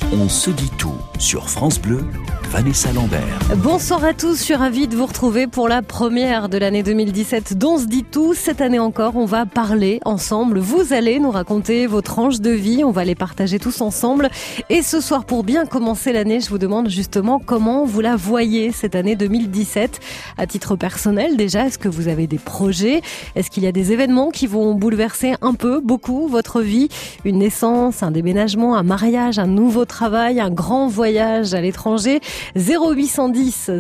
On se dit tout sur France Bleu, Vanessa Lambert. Bonsoir à tous, je suis ravie de vous retrouver pour la première de l'année 2017 d'On se dit tout. Cette année encore, on va parler ensemble. Vous allez nous raconter vos tranches de vie, on va les partager tous ensemble. Et ce soir, pour bien commencer l'année, je vous demande justement comment vous la voyez cette année 2017. À titre personnel déjà, est-ce que vous avez des projets? Est-ce qu'il y a des événements qui vont bouleverser un peu, beaucoup votre vie? Une naissance, un déménagement, un mariage, un nouveau travail, un grand voyage à l'étranger? 0810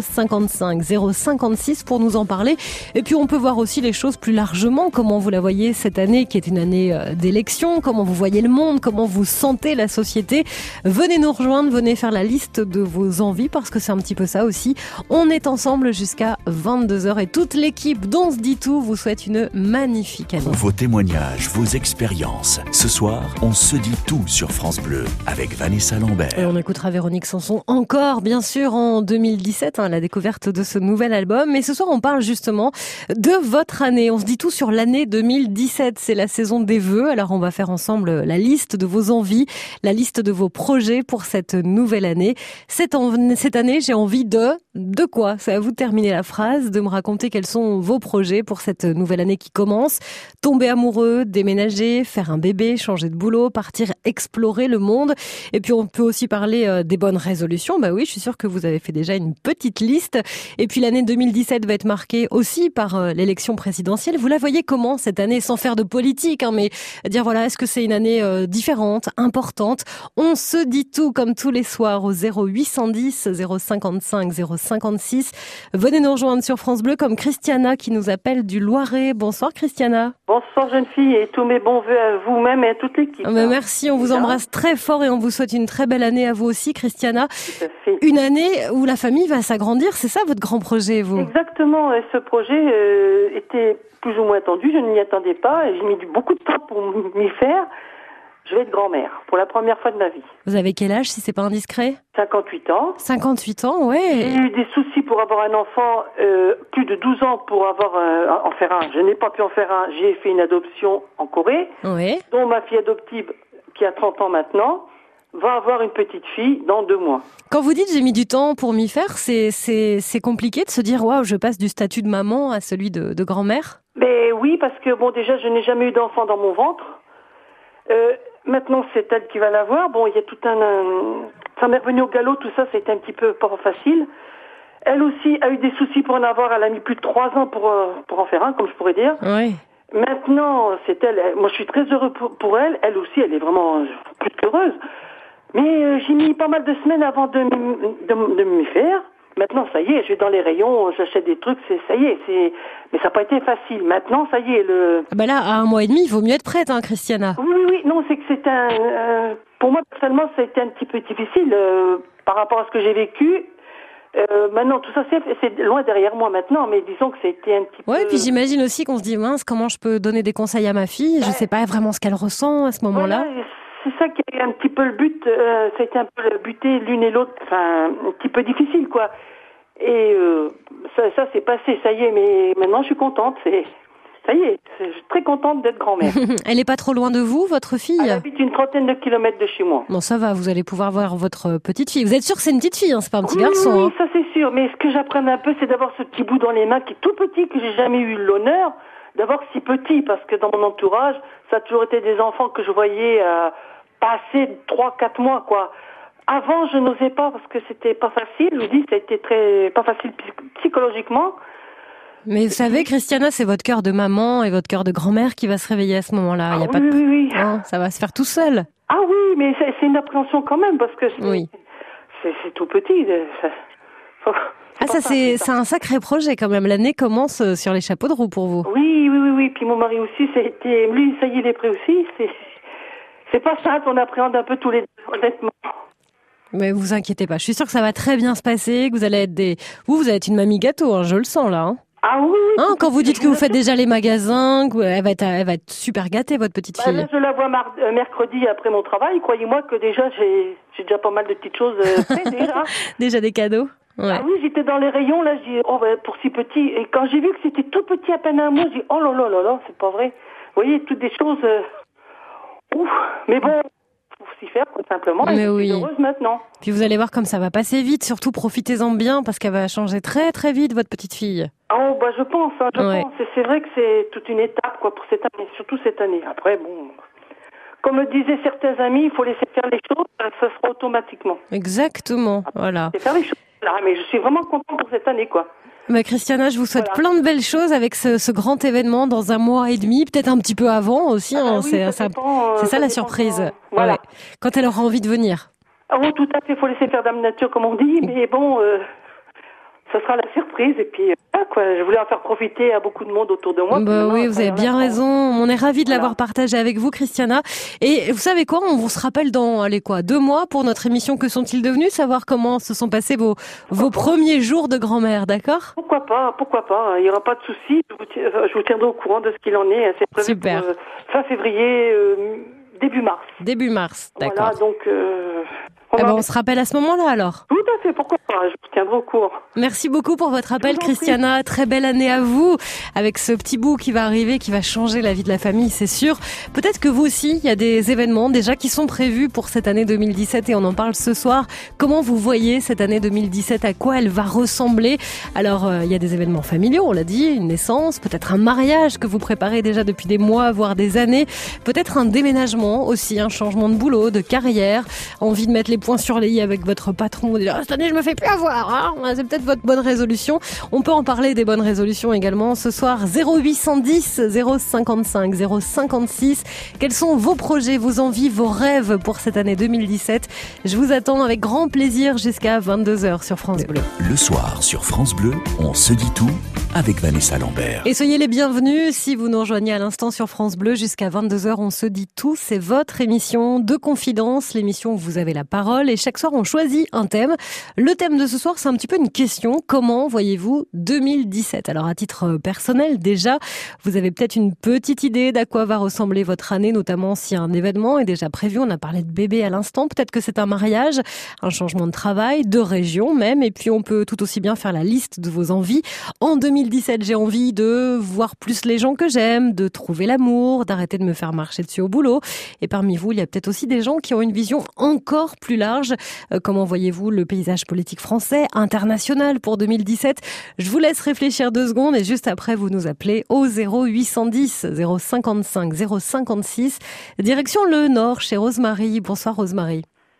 055 056 pour nous en parler. Et puis on peut voir aussi les choses plus largement, comment vous la voyez cette année qui est une année d'élection, comment vous voyez le monde, comment vous sentez la société. Venez nous rejoindre, venez faire la liste de vos envies parce que c'est un petit peu ça aussi. On est ensemble jusqu'à 22h et toute l'équipe d'On se dit tout vous souhaite une magnifique année. Vos témoignages, vos expériences. Ce soir, on se dit tout sur France Bleu avec Vanessa Lambert. Et on écoutera Véronique Sanson encore, bien sûr, en 2017, la découverte de ce nouvel album. Mais ce soir, on parle justement de votre année. On se dit tout sur l'année 2017. C'est la saison des vœux. Alors, on va faire ensemble la liste de vos envies, la liste de vos projets pour cette nouvelle année. Cette année, j'ai envie de quoi? C'est à vous de terminer la phrase, de me raconter quels sont vos projets pour cette nouvelle année qui commence. Tomber amoureux, déménager, faire un bébé, changer de boulot, partir explorer le monde. Et puis, on peut aussi parler des bonnes résolutions. Bah oui, je suis sûre que vous avez fait déjà une petite liste. Et puis l'année 2017 va être marquée aussi par l'élection présidentielle. Vous la voyez comment cette année, sans faire de politique, mais dire voilà, est-ce que c'est une année différente, importante? On se dit tout comme tous les soirs au 0810 055 056. Venez nous rejoindre sur France Bleu comme Christiana qui nous appelle du Loiret. Bonsoir Christiana. Bonsoir jeune fille et tous mes bons vœux à vous-même et à toute l'équipe. Merci, on vous embrasse très fort et on vous souhaite une très belle année à vous aussi Christiana. Tout à fait. Une année où la famille va s'agrandir, c'est ça votre grand projet, vous? Exactement, et ce projet était plus ou moins attendu, je ne m'y attendais pas, et j'ai mis beaucoup de temps pour m'y faire. Je vais être grand-mère, pour la première fois de ma vie. Vous avez quel âge, si c'est pas indiscret? 58 ans. 58 ans, ouais. J'ai eu des soucis pour avoir un enfant, plus de 12 ans pour en faire un. Je n'ai pas pu en faire un, j'ai fait une adoption en Corée, Ouais. dont ma fille adoptive, qui a 30 ans maintenant, va avoir une petite fille dans 2 mois. Quand vous dites j'ai mis du temps pour m'y faire, c'est compliqué de se dire waouh, je passe du statut de maman à celui de grand-mère? Ben oui, parce que bon, déjà, je n'ai jamais eu d'enfant dans mon ventre. Maintenant, c'est elle qui va l'avoir. Bon, il y a tout ça m'est revenu au galop, tout ça, c'était un petit peu pas facile. Elle aussi a eu des soucis pour en avoir. Elle a mis plus de 3 ans pour en faire un, comme je pourrais dire. Oui. Maintenant, c'est elle. Moi, je suis très heureux pour elle. Elle aussi, elle est vraiment plus heureuse. Mais j'ai mis pas mal de semaines avant de m'y faire. Maintenant, ça y est, je vais dans les rayons, j'achète des trucs, ça y est, mais ça n'a pas été facile. Maintenant, ça y est, Bah là, à 1 mois et demi, il vaut mieux être prête, Christiana. Oui, non, c'est que c'est pour moi, personnellement, ça a été un petit peu difficile par rapport à ce que j'ai vécu. Maintenant, tout ça, c'est loin derrière moi maintenant, mais disons que c'était un petit peu... Ouais, puis j'imagine aussi qu'on se dit, mince, comment je peux donner des conseils à ma fille? Je sais pas vraiment ce qu'elle ressent à ce moment-là. Voilà, c'est ça qui est un petit peu le but, ça a été un peu le buté l'une et l'autre, enfin, un petit peu difficile, quoi. Et ça s'est passé, ça y est, mais maintenant je suis contente, ça y est, je suis très contente d'être grand-mère. Elle est pas trop loin de vous, votre fille? Elle habite une 30aine de kilomètres de chez moi. Bon, ça va, vous allez pouvoir voir votre petite fille. Vous êtes sûr que c'est une petite fille, c'est pas un petit garçon? Oui, ça c'est sûr, mais ce que j'apprends un peu, c'est d'avoir ce petit bout dans les mains qui est tout petit, que j'ai jamais eu l'honneur d'avoir si petit, parce que dans mon entourage, ça a toujours été des enfants que je voyais passer 3-4 mois, quoi. Avant, je n'osais pas parce que c'était pas facile. Je vous dis, ça a été pas facile psychologiquement. Mais vous savez, Christiana, c'est votre cœur de maman et votre cœur de grand-mère qui va se réveiller à ce moment-là. Il y a pas de... Oui. Non, ça va se faire tout seul. Ah oui, mais c'est une appréhension quand même parce que c'est tout petit. C'est un sacré projet quand même. L'année commence sur les chapeaux de roue pour vous. Oui. Puis mon mari aussi, lui, ça y est, il est prêt aussi. C'est pas simple, on appréhende un peu tous les deux, honnêtement. Mais vous inquiétez pas, je suis sûre que ça va très bien se passer, que vous allez être vous allez être une mamie gâteau, je le sens là. Ah oui. Quand vous dites que vous faites déjà les magasins, elle va être super gâtée, votre petite fille. Là, je la vois mercredi après mon travail. Croyez-moi que déjà, j'ai déjà pas mal de petites choses faites déjà. Déjà des cadeaux. Ouais. Ah oui, j'étais dans les rayons, là, j'ai dit, pour si petit. Et quand j'ai vu que c'était tout petit, à peine un mois, j'ai dit, oh là là là là, c'est pas vrai. Vous voyez, toutes des choses... Ouf. Mais bon, faut s'y faire, tout simplement. Mais et oui. je suis heureuse maintenant. Puis vous allez voir comme ça va passer vite. Surtout profitez-en bien parce qu'elle va changer très très vite, votre petite fille. Oh, je pense, Ouais. pense. Et c'est vrai que c'est toute une étape, quoi, pour cette année, surtout cette année. Après, bon, comme me disaient certains amis, il faut laisser faire les choses, ça sera automatiquement. Exactement, voilà. C'est faire les choses, là, mais je suis vraiment contente pour cette année, quoi. Christiana, je vous souhaite Voilà. plein de belles choses avec ce grand événement dans 1 mois et demi, peut-être un petit peu avant aussi. Ah, hein, oui, c'est ça dépend, c'est ça la dépend surprise. Voilà. Ouais. Quand elle aura envie de venir. Oh, tout à fait, il faut laisser faire dame nature, comme on dit, mais bon, ça sera la surprise. Et puis, voilà, quoi, je voulais en faire profiter à beaucoup de monde autour de moi. Puis maintenant, Oui, à vous avez travers bien la France. raison. On est ravis de Voilà. l'avoir partagé avec vous, Christiana. Et vous savez quoi? On vous se rappelle dans, 2 mois pour notre émission Que sont-ils devenus? Savoir comment se sont passés vos premiers jours de grand-mère, d'accord? Pourquoi pas, il n'y aura pas de souci. Je vous tiendrai au courant de ce qu'il en est. C'est prévu Super. pour fin février, début mars. Début mars, d'accord. Voilà, donc On se rappelle à ce moment-là alors. tout à fait, pourquoi pas, je vous tiendrai au courant. Merci beaucoup pour votre appel, Je vous en Christiana. Très belle année à vous, avec ce petit bout qui va arriver, qui va changer la vie de la famille, c'est sûr. Peut-être que vous aussi, il y a des événements déjà qui sont prévus pour cette année 2017 et on en parle ce soir. Comment vous voyez cette année 2017? À quoi elle va ressembler? Alors, il y a des événements familiaux, on l'a dit, une naissance, peut-être un mariage que vous préparez déjà depuis des mois, voire des années. Peut-être un déménagement aussi, un changement de boulot, de carrière, envie de mettre les points sur les i avec votre patron, dire cette année je me fais plus avoir, hein, c'est peut-être votre bonne résolution. On peut en parler des bonnes résolutions également ce soir. 0810 055 056. Quels sont vos projets, vos envies, vos rêves pour cette année 2017? Je vous attends avec grand plaisir jusqu'à 22h sur France Bleu. Le soir sur France Bleu, on se dit tout avec Vanessa Lambert. Et soyez les bienvenus si vous nous rejoignez à l'instant sur France Bleu jusqu'à 22h. On se dit tout. C'est votre émission de confidence, l'émission où vous avez la parole. Et chaque soir, on choisit un thème. Le thème de ce soir, c'est un petit peu une question. Comment voyez-vous 2017? Alors, à titre personnel, déjà, vous avez peut-être une petite idée d'à quoi va ressembler votre année, notamment si un événement est déjà prévu. On a parlé de bébé à l'instant. Peut-être que c'est un mariage, un changement de travail, de région même. Et puis, on peut tout aussi bien faire la liste de vos envies. En 2017, j'ai envie de voir plus les gens que j'aime, de trouver l'amour, d'arrêter de me faire marcher dessus au boulot. Et parmi vous, il y a peut-être aussi des gens qui ont une vision encore plus large. Comment voyez-vous le paysage politique français, international pour 2017? Je vous laisse réfléchir 2 secondes et juste après, vous nous appelez au 0810 055 056. Direction le Nord, chez Rosemary. Bonsoir Rosemary.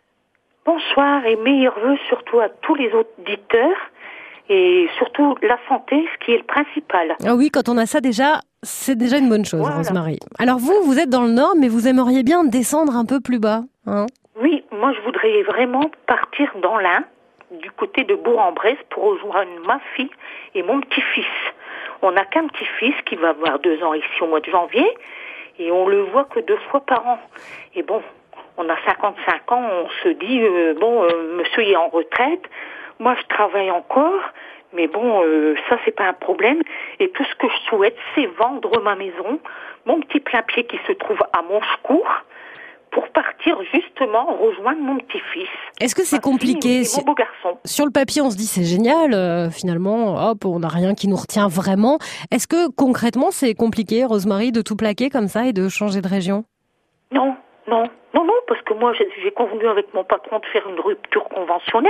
Bonsoir et meilleurs vœux surtout à tous les auditeurs et surtout la santé, ce qui est le principal. Ah oui, quand on a ça déjà, c'est déjà une bonne chose, Voilà. Rosemary. Alors vous êtes dans le Nord, mais vous aimeriez bien descendre un peu plus bas, hein? Oui, moi je voudrais vraiment partir dans l'Ain, du côté de Bourg-en-Bresse, pour rejoindre ma fille et mon petit-fils. On n'a qu'un petit-fils qui va avoir 2 ans ici au mois de janvier et on le voit que 2 fois par an. Et bon, on a 55 ans, on se dit, monsieur est en retraite, moi je travaille encore, mais bon, ça c'est pas un problème. Et tout ce que je souhaite, c'est vendre ma maison, mon petit plein-pied qui se trouve à Monchecourt, pour partir justement rejoindre mon petit-fils. Est-ce que c'est compliqué? C'est mon beau garçon. Sur le papier, on se dit c'est génial, finalement, hop, on n'a rien qui nous retient vraiment. Est-ce que concrètement, c'est compliqué, Rosemary, de tout plaquer comme ça et de changer de région? Non, parce que moi j'ai convenu avec mon patron de faire une rupture conventionnelle.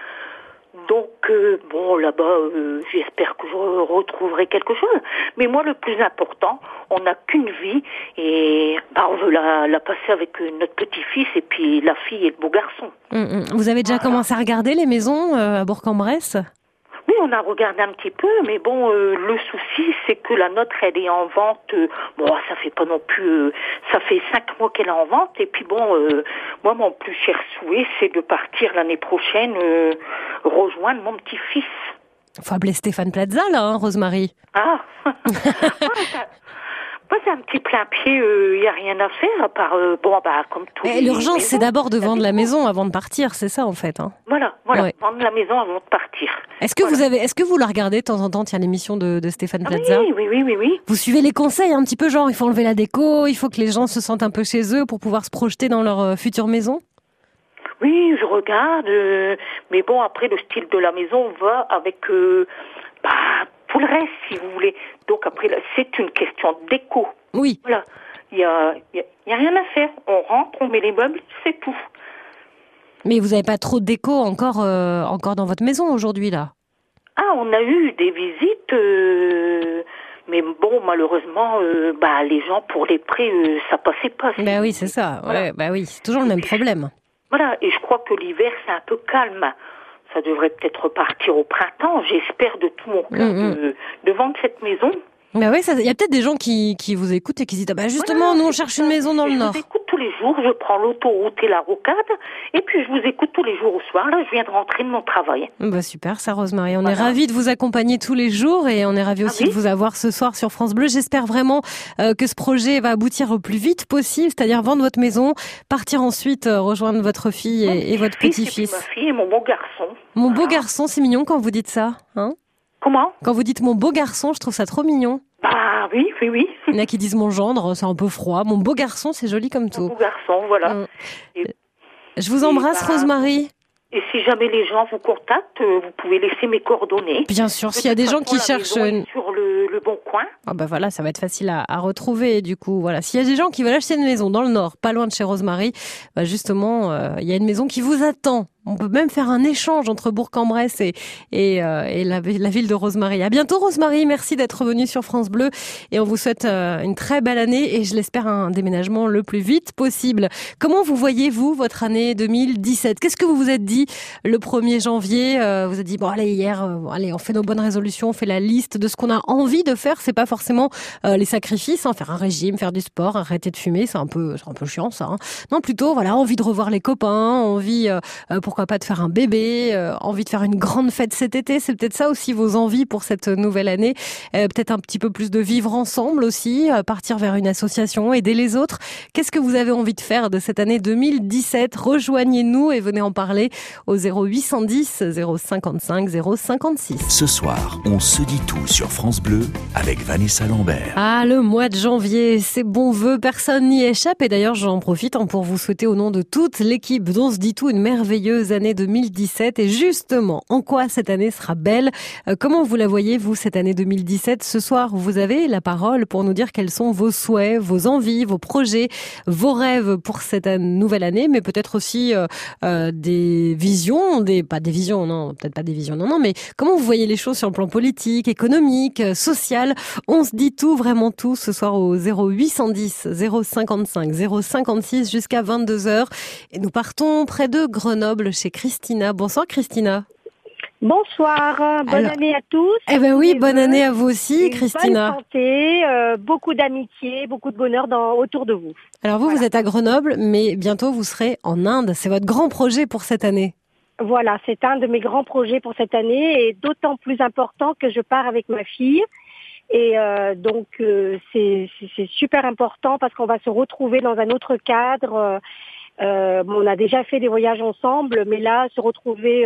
Donc, là-bas, j'espère que je retrouverai quelque chose. Mais moi, le plus important, on n'a qu'une vie et on veut la passer avec notre petit-fils et puis la fille et le beau garçon. Vous avez déjà commencé à regarder les maisons à Bourg-en-Bresse? Oui, on a regardé un petit peu, mais bon, le souci, c'est que la nôtre, elle est en vente, ça fait pas non plus, ça fait 5 mois qu'elle est en vente, et puis moi, mon plus cher souhait, c'est de partir l'année prochaine, rejoindre mon petit-fils. Faut appeler Stéphane Plaza, là, hein, Rosemary. Ah Moi, c'est un petit plein-pied, il n'y a rien à faire, à part, comme tout. L'urgence, c'est d'abord de vendre la maison avant de partir, c'est ça, en fait. Hein. Voilà, Ouais. vendre la maison avant de partir. Est-ce que vous la regardez de temps en temps, tiens, l'émission de Stéphane Plaza? Oui. Vous suivez les conseils un petit peu, genre, il faut enlever la déco, il faut que les gens se sentent un peu chez eux pour pouvoir se projeter dans leur future maison? Oui, je regarde, mais bon, après, le style de la maison va avec tout le reste, si vous voulez. Donc après, là, c'est une question d'éco. Oui. Voilà. Il y a rien à faire. On rentre, on met les meubles, c'est tout. Mais vous n'avez pas trop de déco encore dans votre maison aujourd'hui, là? Ah, on a eu des visites, mais bon, malheureusement, les gens pour les prêts, ça passait pas. Bah oui, c'est ça. Voilà. Ouais, bah oui, c'est toujours le même problème. Voilà, et je crois que l'hiver, c'est un peu calme. Ça devrait peut-être repartir au printemps. J'espère de tout mon cœur de vendre cette maison. Bah oui, il y a peut-être des gens qui vous écoutent et qui se disent, ah bah justement, nous on cherche une maison dans le Nord. Je vous écoute tous les jours, je prends l'autoroute et la rocade, et puis je vous écoute tous les jours au soir. Là, je viens de rentrer de mon travail. Bah super, ça, Rosemary. On est ravis de vous accompagner tous les jours et on est ravis aussi de vous avoir ce soir sur France Bleu. J'espère vraiment que ce projet va aboutir au plus vite possible, c'est-à-dire vendre votre maison, partir ensuite rejoindre votre fille et votre petit-fils. Ma fille et mon beau garçon. Mon beau garçon, c'est mignon quand vous dites ça, hein? Comment? Quand vous dites mon beau garçon, je trouve ça trop mignon. Bah oui. Il y en a qui disent mon gendre, c'est un peu froid. Mon beau garçon, c'est joli comme tout. Mon beau garçon, voilà. Je vous embrasse, Rosemary. Et si jamais les gens vous contactent, vous pouvez laisser mes coordonnées. Bien sûr, s'il y a des gens qui cherchent sur le bon coin. Ah bah voilà, ça va être facile à retrouver du coup. Voilà, s'il y a des gens qui veulent acheter une maison dans le Nord, pas loin de chez Rosemary, bah justement, il y a une maison qui vous attend. On peut même faire un échange entre Bourg-en-Bresse et la ville de Rosemary. À bientôt, Rosemary. Merci d'être venue sur France Bleu et on vous souhaite une très belle année et je l'espère un déménagement le plus vite possible. Comment vous voyez-vous votre année 2017? Qu'est-ce que vous vous êtes dit le 1er janvier? Vous avez dit bon allez hier, allez on fait nos bonnes résolutions, on fait la liste de ce qu'on a envie de faire. C'est pas forcément les sacrifices, hein, faire un régime, faire du sport, arrêter de fumer, c'est un peu chiant ça. Hein. Non plutôt voilà envie de revoir les copains, envie pourquoi pas de faire un bébé, envie de faire une grande fête cet été, c'est peut-être ça aussi vos envies pour cette nouvelle année, peut-être un petit peu plus de vivre ensemble aussi, partir vers une association, aider les autres. Qu'est-ce que vous avez envie de faire de cette année 2017? Rejoignez-nous et venez en parler au 0810 055 056. Ce soir, on se dit tout sur France Bleu avec Vanessa Lambert. Ah, le mois de janvier, c'est bons vœux, personne n'y échappe. Et d'ailleurs, j'en profite pour vous souhaiter au nom de toute l'équipe dont se dit tout une merveilleuse année 2017. Et justement, en quoi cette année sera belle? Comment vous la voyez, vous, cette année 2017? Ce soir, vous avez la parole pour nous dire quels sont vos souhaits, vos envies, vos projets, vos rêves pour cette nouvelle année, mais peut-être aussi des visions, pas des visions, non, peut-être pas des visions, non, mais comment vous voyez les choses sur le plan politique, économique, social? On se dit tout, vraiment tout, ce soir au 0810 055 056 jusqu'à 22h. Et nous partons près de Grenoble chez Christina. Bonsoir Christina. Bonsoir, bonne année à tous. Eh ben oui, bonne année à vous aussi Christina. Bonne santé, beaucoup d'amitié, beaucoup de bonheur autour de vous. Alors vous êtes à Grenoble, mais bientôt vous serez en Inde. C'est votre grand projet pour cette année. Voilà, c'est un de mes grands projets pour cette année et d'autant plus important que je pars avec ma fille. Et donc c'est super important parce qu'on va se retrouver dans un autre cadre. On a déjà fait des voyages ensemble, mais là, se retrouver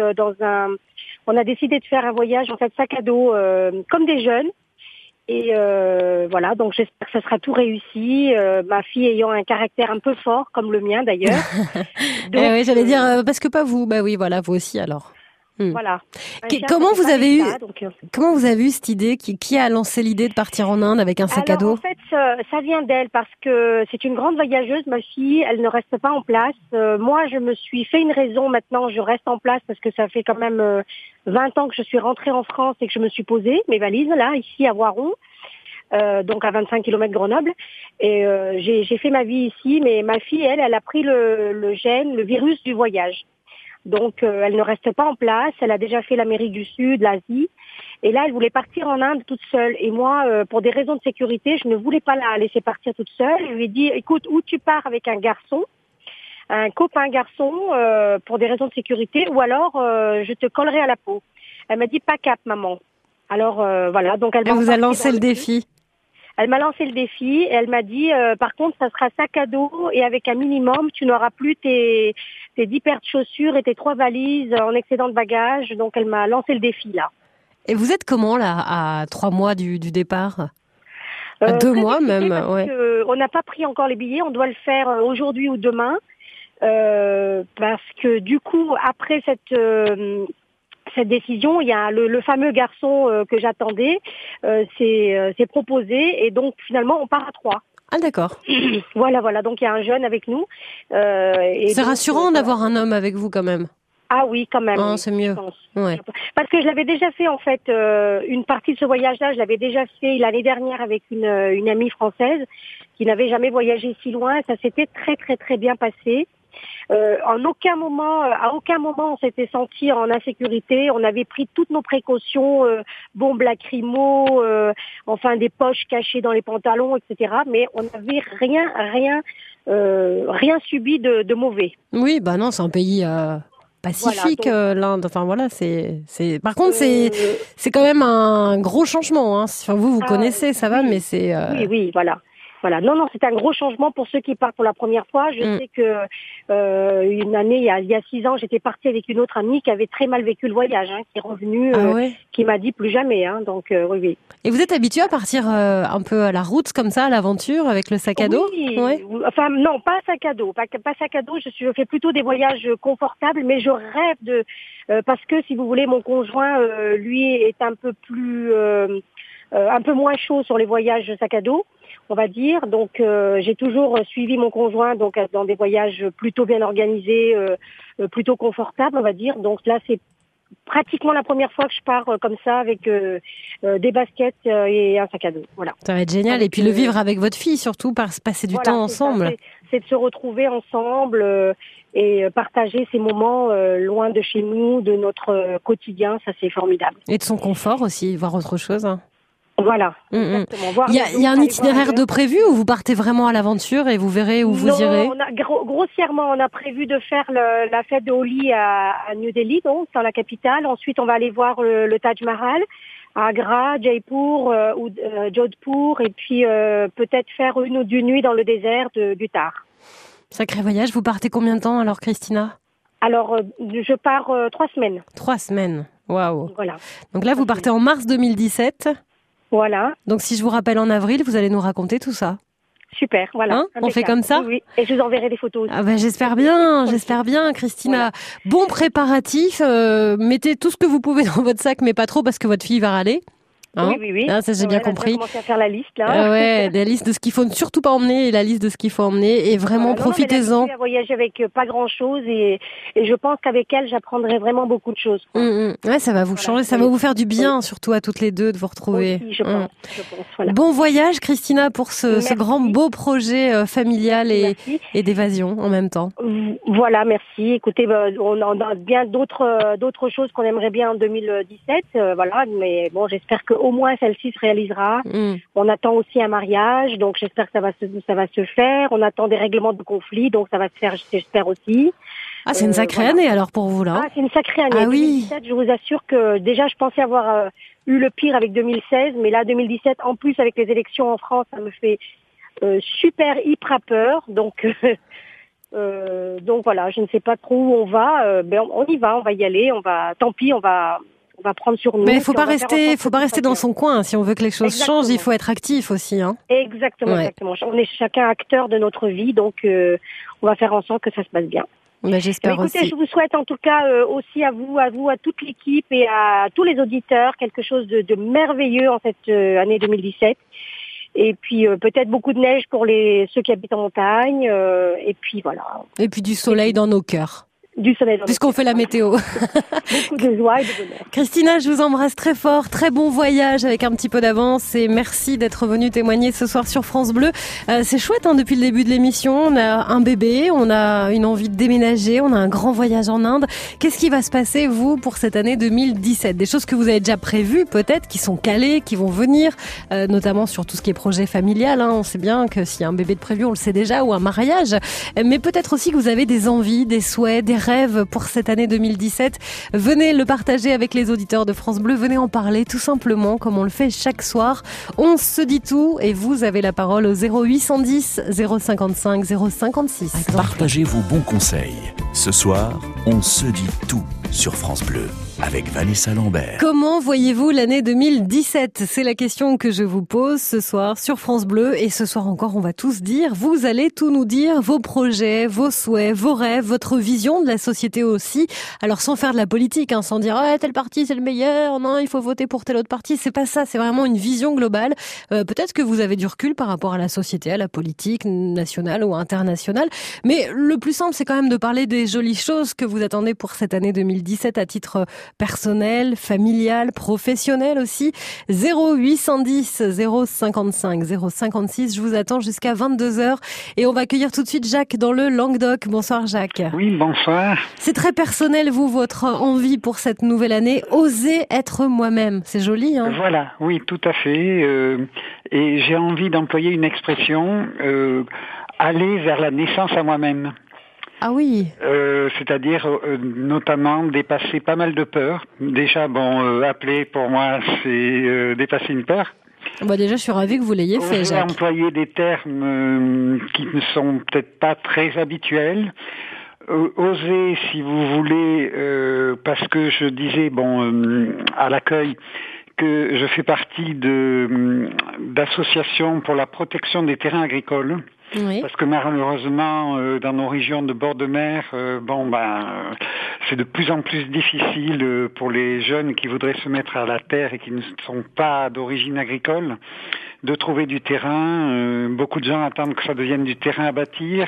on a décidé de faire un voyage en fait sac à dos comme des jeunes. Et voilà, donc j'espère que ça sera tout réussi. Ma fille ayant un caractère un peu fort, comme le mien d'ailleurs. Donc, oui, j'allais dire parce que pas vous. Bah oui, voilà, vous aussi alors. Voilà. Comment vous avez eu cette idée? Qui a lancé l'idée de partir en Inde avec un sac à dos? En fait, ça vient d'elle parce que c'est une grande voyageuse, ma fille. Elle ne reste pas en place. Moi, je me suis fait une raison. Maintenant, je reste en place parce que ça fait quand même 20 ans que je suis rentrée en France et que je me suis posée mes valises là, ici à Voiron. Donc à 25 km de Grenoble. Et j'ai fait ma vie ici, mais ma fille, elle a pris le virus du voyage. Donc, elle ne reste pas en place. Elle a déjà fait l'Amérique du Sud, l'Asie. Et là, elle voulait partir en Inde toute seule. Et moi, pour des raisons de sécurité, je ne voulais pas la laisser partir toute seule. Je lui ai dit, écoute, ou tu pars avec un garçon, un copain garçon, pour des raisons de sécurité, ou alors je te collerai à la peau. Elle m'a dit, pas cap, maman. Alors, voilà. Donc, elle vous a lancé le défi. Elle m'a lancé le défi et elle m'a dit, par contre, ça sera sac à dos et avec un minimum, tu n'auras plus tes 10 paires de chaussures et tes 3 valises en excédent de bagages. Donc, elle m'a lancé le défi, là. Et vous êtes comment, là, à 3 mois du départ? À 2 mois, même, ouais. On n'a pas pris encore les billets. On doit le faire aujourd'hui ou demain. Parce que, du coup, après cette décision, il y a le fameux garçon que j'attendais, s'est proposé et donc finalement on part à 3. Ah d'accord. Voilà. Donc il y a un jeune avec nous. C'est rassurant d'avoir un homme avec vous quand même. Ah oui, quand même. Oh, oui, c'est mieux. je pense. Ouais. Parce que je l'avais déjà fait en fait, une partie de ce voyage-là, je l'avais déjà fait l'année dernière avec une amie française qui n'avait jamais voyagé si loin. Ça s'était très très très bien passé. À aucun moment on s'était senti en insécurité. On avait pris toutes nos précautions, bombes lacrymo, enfin des poches cachées dans les pantalons, etc. Mais on n'avait rien subi de mauvais. Oui, bah non, c'est un pays pacifique, l'Inde. Enfin voilà, Par contre, c'est quand même un gros changement. Hein. Enfin, vous connaissez, ça va, mais c'est. Oui, voilà. Non, c'est un gros changement pour ceux qui partent pour la première fois. Je sais que une année, il y a 6 ans, j'étais partie avec une autre amie qui avait très mal vécu le voyage, qui est revenue, qui m'a dit plus jamais. Donc oui. Et vous êtes habitué à partir un peu à la route comme ça, à l'aventure, avec le sac à dos? Oui. Enfin non, pas sac à dos, pas sac à dos. Je fais plutôt des voyages confortables, mais je rêve de parce que si vous voulez, mon conjoint, lui, est un peu moins chaud sur les voyages sac à dos, on va dire. Donc j'ai toujours suivi mon conjoint donc dans des voyages plutôt bien organisés, plutôt confortables, on va dire. Donc là c'est pratiquement la première fois que je pars comme ça avec des baskets et un sac à dos. Voilà. Ça va être génial. Et puis le vivre avec votre fille surtout, passer du temps ensemble. C'est de se retrouver ensemble et partager ces moments loin de chez nous, de notre quotidien. Ça c'est formidable. Et de son confort aussi, voir autre chose. Voilà, exactement. Il y a un itinéraire de prévu ou vous partez vraiment à l'aventure et vous verrez où vous irez? Grossièrement, on a prévu de faire la fête de Holi à New Delhi, donc dans la capitale. Ensuite, on va aller voir le Taj Mahal à Agra, Jaipur ou Jodhpur, et puis peut-être faire une ou deux nuits dans le désert du Thar. Sacré voyage. Vous partez combien de temps alors, Christina? Alors, je pars 3 semaines. 3 semaines. Waouh. Voilà. Donc là, vous partez en mars 2017. Voilà. Donc si je vous rappelle en avril, vous allez nous raconter tout ça. Super, voilà. On fait comme ça? Oui. Et je vous enverrai des photos aussi. Ah ben j'espère bien, Christina. Voilà. Bon préparatif, mettez tout ce que vous pouvez dans votre sac, mais pas trop parce que votre fille va râler. Oui. Ah, ça j'ai bien compris. On va commencer à faire la liste là. La liste de ce qu'il faut surtout pas emmener et la liste de ce qu'il faut emmener et vraiment profitez-en. Elle a voyagé avec pas grand chose et je pense qu'avec elle j'apprendrai vraiment beaucoup de choses. Ouais, ça va vous changer, ça va vous faire du bien surtout à toutes les deux de vous retrouver. Aussi, je pense. Voilà. Bon voyage Christina pour ce grand beau projet familial et d'évasion en même temps. Voilà, merci. Écoutez, on a bien d'autres choses qu'on aimerait bien en 2017, voilà, mais bon, j'espère que au moins celle-ci se réalisera. On attend aussi un mariage, donc j'espère que ça va se faire. On attend des règlements de conflits, donc ça va se faire, j'espère aussi. Ah, c'est une sacrée année alors pour vous là. Ah, c'est une sacrée année. Ah oui. 2017, je vous assure que déjà je pensais avoir eu le pire avec 2016, mais là 2017, en plus avec les élections en France, ça me fait hyper peur. Donc voilà, je ne sais pas trop où on va. On y va, on va y aller. Tant pis, on va prendre sur nous. Mais faut pas rester dans son coin. Si on veut que les choses changent, il faut être actif aussi, hein. Exactement. On est chacun acteur de notre vie, donc on va faire en sorte que ça se passe bien. J'espère écoutez, aussi. Je vous souhaite en tout cas aussi à vous, à toute l'équipe et à tous les auditeurs quelque chose de merveilleux en cette année 2017. Et puis peut-être beaucoup de neige pour ceux qui habitent en montagne. Et puis voilà. Et puis du soleil dans nos cœurs. Du soleil. Puisqu'on fait la météo. Beaucoup de joie et de bonheur. Christina, je vous embrasse très fort. Très bon voyage avec un petit peu d'avance et merci d'être venue témoigner ce soir sur France Bleu. C'est chouette, depuis le début de l'émission. On a un bébé, on a une envie de déménager, on a un grand voyage en Inde. Qu'est-ce qui va se passer, vous, pour cette année 2017? Des choses que vous avez déjà prévues, peut-être, qui sont calées, qui vont venir, notamment sur tout ce qui est projet familial. On sait bien que s'il y a un bébé de prévu, on le sait déjà, ou un mariage. Mais peut-être aussi que vous avez des envies, des souhaits, des rêves pour cette année 2017. Venez le partager avec les auditeurs de France Bleu. Venez en parler tout simplement comme on le fait chaque soir. On se dit tout et vous avez la parole au 0810 055 056. Partagez vos bons conseils. Ce soir, on se dit tout sur France Bleu. avec Vanessa Lambert. Comment voyez-vous l'année 2017 ? C'est la question que je vous pose ce soir sur France Bleu. Et ce soir encore, on va tous dire, vous allez tout nous dire, vos projets, vos souhaits, vos rêves, votre vision de la société aussi. Alors sans faire de la politique, sans dire « tel parti c'est le meilleur, non, il faut voter pour tel autre parti ». C'est pas ça, c'est vraiment une vision globale. Peut-être que vous avez du recul par rapport à la société, à la politique nationale ou internationale. Mais le plus simple, c'est quand même de parler des jolies choses que vous attendez pour cette année 2017 à titre personnel, familial, professionnel aussi. 0810 055 056. Je vous attends jusqu'à 22h. Et on va accueillir tout de suite Jacques dans le Languedoc. Bonsoir Jacques. Oui, bonsoir. C'est très personnel, vous, votre envie pour cette nouvelle année. Oser être moi-même. C'est joli, hein ? Voilà, oui, tout à fait. Et j'ai envie d'employer une expression, aller vers la naissance à moi-même. Ah oui. C'est-à-dire notamment dépasser pas mal de peurs. Déjà, appeler pour moi, c'est dépasser une peur. Déjà, je suis ravie que vous l'ayez fait, Jacques. Employer des termes qui ne sont peut-être pas très habituels. Oser, si vous voulez, parce que je disais, à l'accueil, que je fais partie d'associations pour la protection des terrains agricoles. Oui. Parce que malheureusement, dans nos régions de bord de mer, c'est de plus en plus difficile pour les jeunes qui voudraient se mettre à la terre et qui ne sont pas d'origine agricole de trouver du terrain. Beaucoup de gens attendent que ça devienne du terrain à bâtir.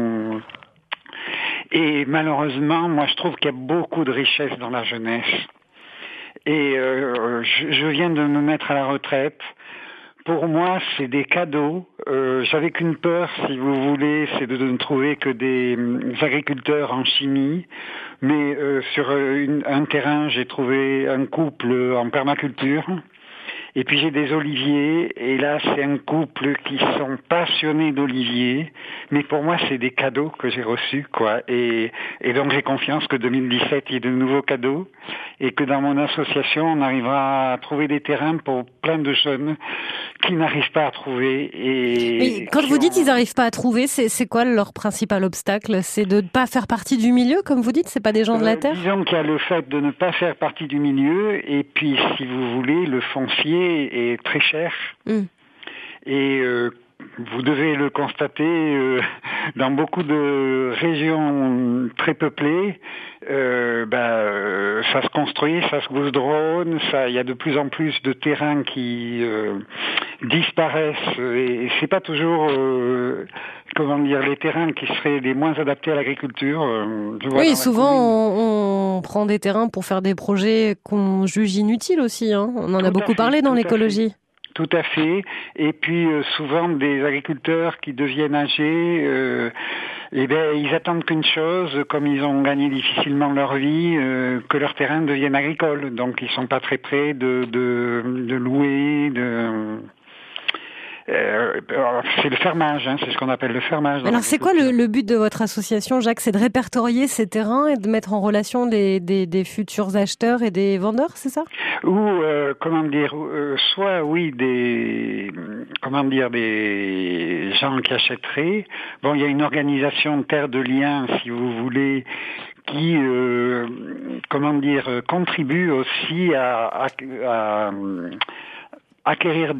Et malheureusement, moi je trouve qu'il y a beaucoup de richesses dans la jeunesse. Et je viens de me mettre à la retraite. Pour moi, c'est des cadeaux. J'avais qu'une peur, si vous voulez, c'est de ne trouver que des agriculteurs en chimie. Mais sur un terrain, j'ai trouvé un couple en permaculture. Et puis j'ai des oliviers, et là c'est un couple qui sont passionnés d'oliviers, mais pour moi c'est des cadeaux que j'ai reçus, quoi. Et donc j'ai confiance que 2017 il y ait de nouveaux cadeaux, et que dans mon association on arrivera à trouver des terrains pour plein de jeunes qui n'arrivent pas à trouver. Mais quand vous dites ils n'arrivent pas à trouver, c'est quoi leur principal obstacle ? C'est de ne pas faire partie du milieu, comme vous dites, c'est pas des gens de la terre ? Disons qu'il y a le fait de ne pas faire partie du milieu, et puis si vous voulez, le foncier est très cher. Et vous devez le constater dans beaucoup de régions très peuplées, ça se construit, ça se goudronne, il y a de plus en plus de terrains qui disparaissent, et c'est pas toujours les terrains qui seraient les moins adaptés à l'agriculture. Oui, souvent on prend des terrains pour faire des projets qu'on juge inutiles aussi, hein. On en a beaucoup parlé dans l'écologie. Tout à fait. Et puis souvent des agriculteurs qui deviennent âgés, ils attendent qu'une chose, comme ils ont gagné difficilement leur vie, que leur terrain devienne agricole. Donc ils sont pas très près de louer, c'est le fermage, c'est ce qu'on appelle le fermage. Alors c'est quoi le but de votre association, Jacques ? C'est de répertorier ces terrains et de mettre en relation des futurs acheteurs et des vendeurs, c'est ça ? Ou soit oui des gens qui achèteraient. Il y a une organisation Terre de Liens, si vous voulez, qui contribue aussi à acquérir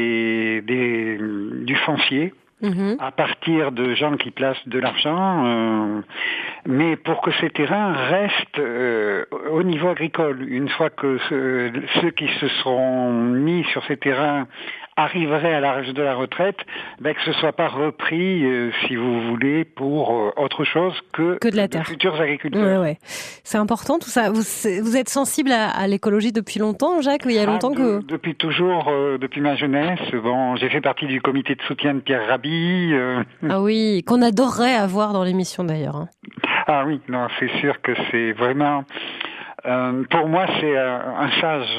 du foncier à partir de gens qui placent de l'argent, mais pour que ces terrains restent au niveau agricole. Une fois que ceux qui se seront mis sur ces terrains arriveraient à l'âge de la retraite, que ce soit pas repris, si vous voulez, pour autre chose que de la terre. Futurs agriculteurs. Ouais. C'est important tout ça. Vous êtes sensible à l'écologie depuis longtemps, Jacques ? Il y a longtemps que... Depuis toujours, depuis ma jeunesse. J'ai fait partie du comité de soutien de Pierre Rabhi. Ah oui, qu'on adorerait avoir dans l'émission d'ailleurs. Hein. Ah oui, non, c'est sûr que c'est vraiment... pour moi, c'est un sage,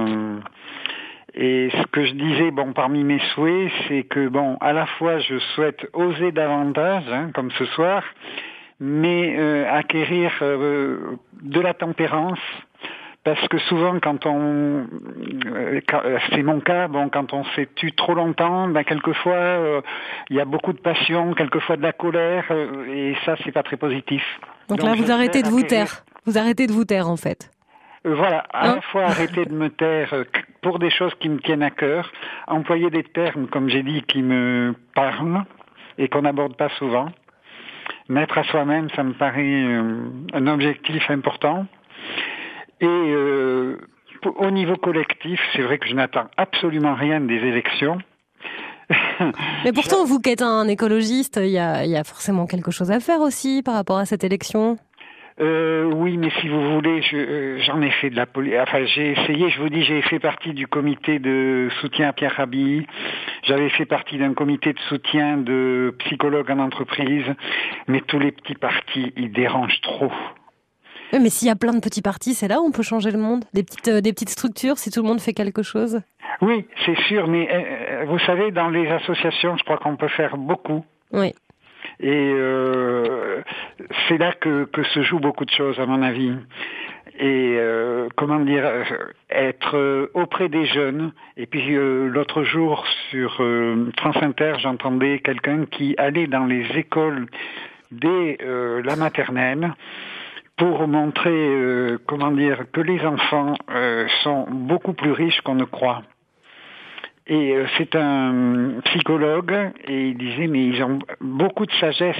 Et ce que je disais, parmi mes souhaits, c'est que, à la fois, je souhaite oser davantage, comme ce soir, mais acquérir de la tempérance, parce que souvent, c'est mon cas, quand on s'est tu trop longtemps, quelquefois, il y a beaucoup de passion, quelquefois de la colère, et ça, c'est pas très positif. Donc là, vous arrêtez de vous taire. Vous arrêtez de vous taire, en fait. Voilà, à la fois arrêter de me taire pour des choses qui me tiennent à cœur, employer des termes, comme j'ai dit, qui me parlent et qu'on n'aborde pas souvent. Mettre à soi-même, ça me paraît un objectif important. Et au niveau collectif, c'est vrai que je n'attends absolument rien des élections. Mais pourtant, vous qui êtes un écologiste, il y a forcément quelque chose à faire aussi par rapport à cette élection. Oui, mais si vous voulez, j'en ai fait de la politique. Enfin, j'ai essayé. Je vous dis, j'ai fait partie du comité de soutien à Pierre Rabhi. J'avais fait partie d'un comité de soutien de psychologues en entreprise. Mais tous les petits partis, ils dérangent trop. Oui, mais s'il y a plein de petits partis, c'est là où on peut changer le monde. Des petites structures, si tout le monde fait quelque chose. Oui, c'est sûr. Mais vous savez, dans les associations, je crois qu'on peut faire beaucoup. Oui. Et c'est là que se jouent beaucoup de choses, à mon avis. Et être auprès des jeunes. Et puis l'autre jour, sur France Inter, j'entendais quelqu'un qui allait dans les écoles dès la maternelle pour montrer que les enfants sont beaucoup plus riches qu'on ne croit. Et c'est un psychologue, et il disait, mais ils ont beaucoup de sagesse.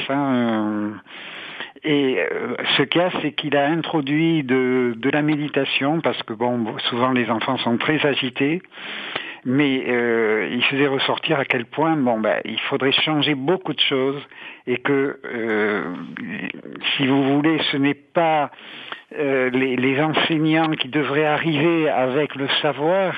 Et ce qu'il y a, c'est qu'il a introduit de la méditation, parce que souvent les enfants sont très agités, mais il faisait ressortir à quel point, il faudrait changer beaucoup de choses, et que, si vous voulez, ce n'est pas les enseignants qui devraient arriver avec le savoir,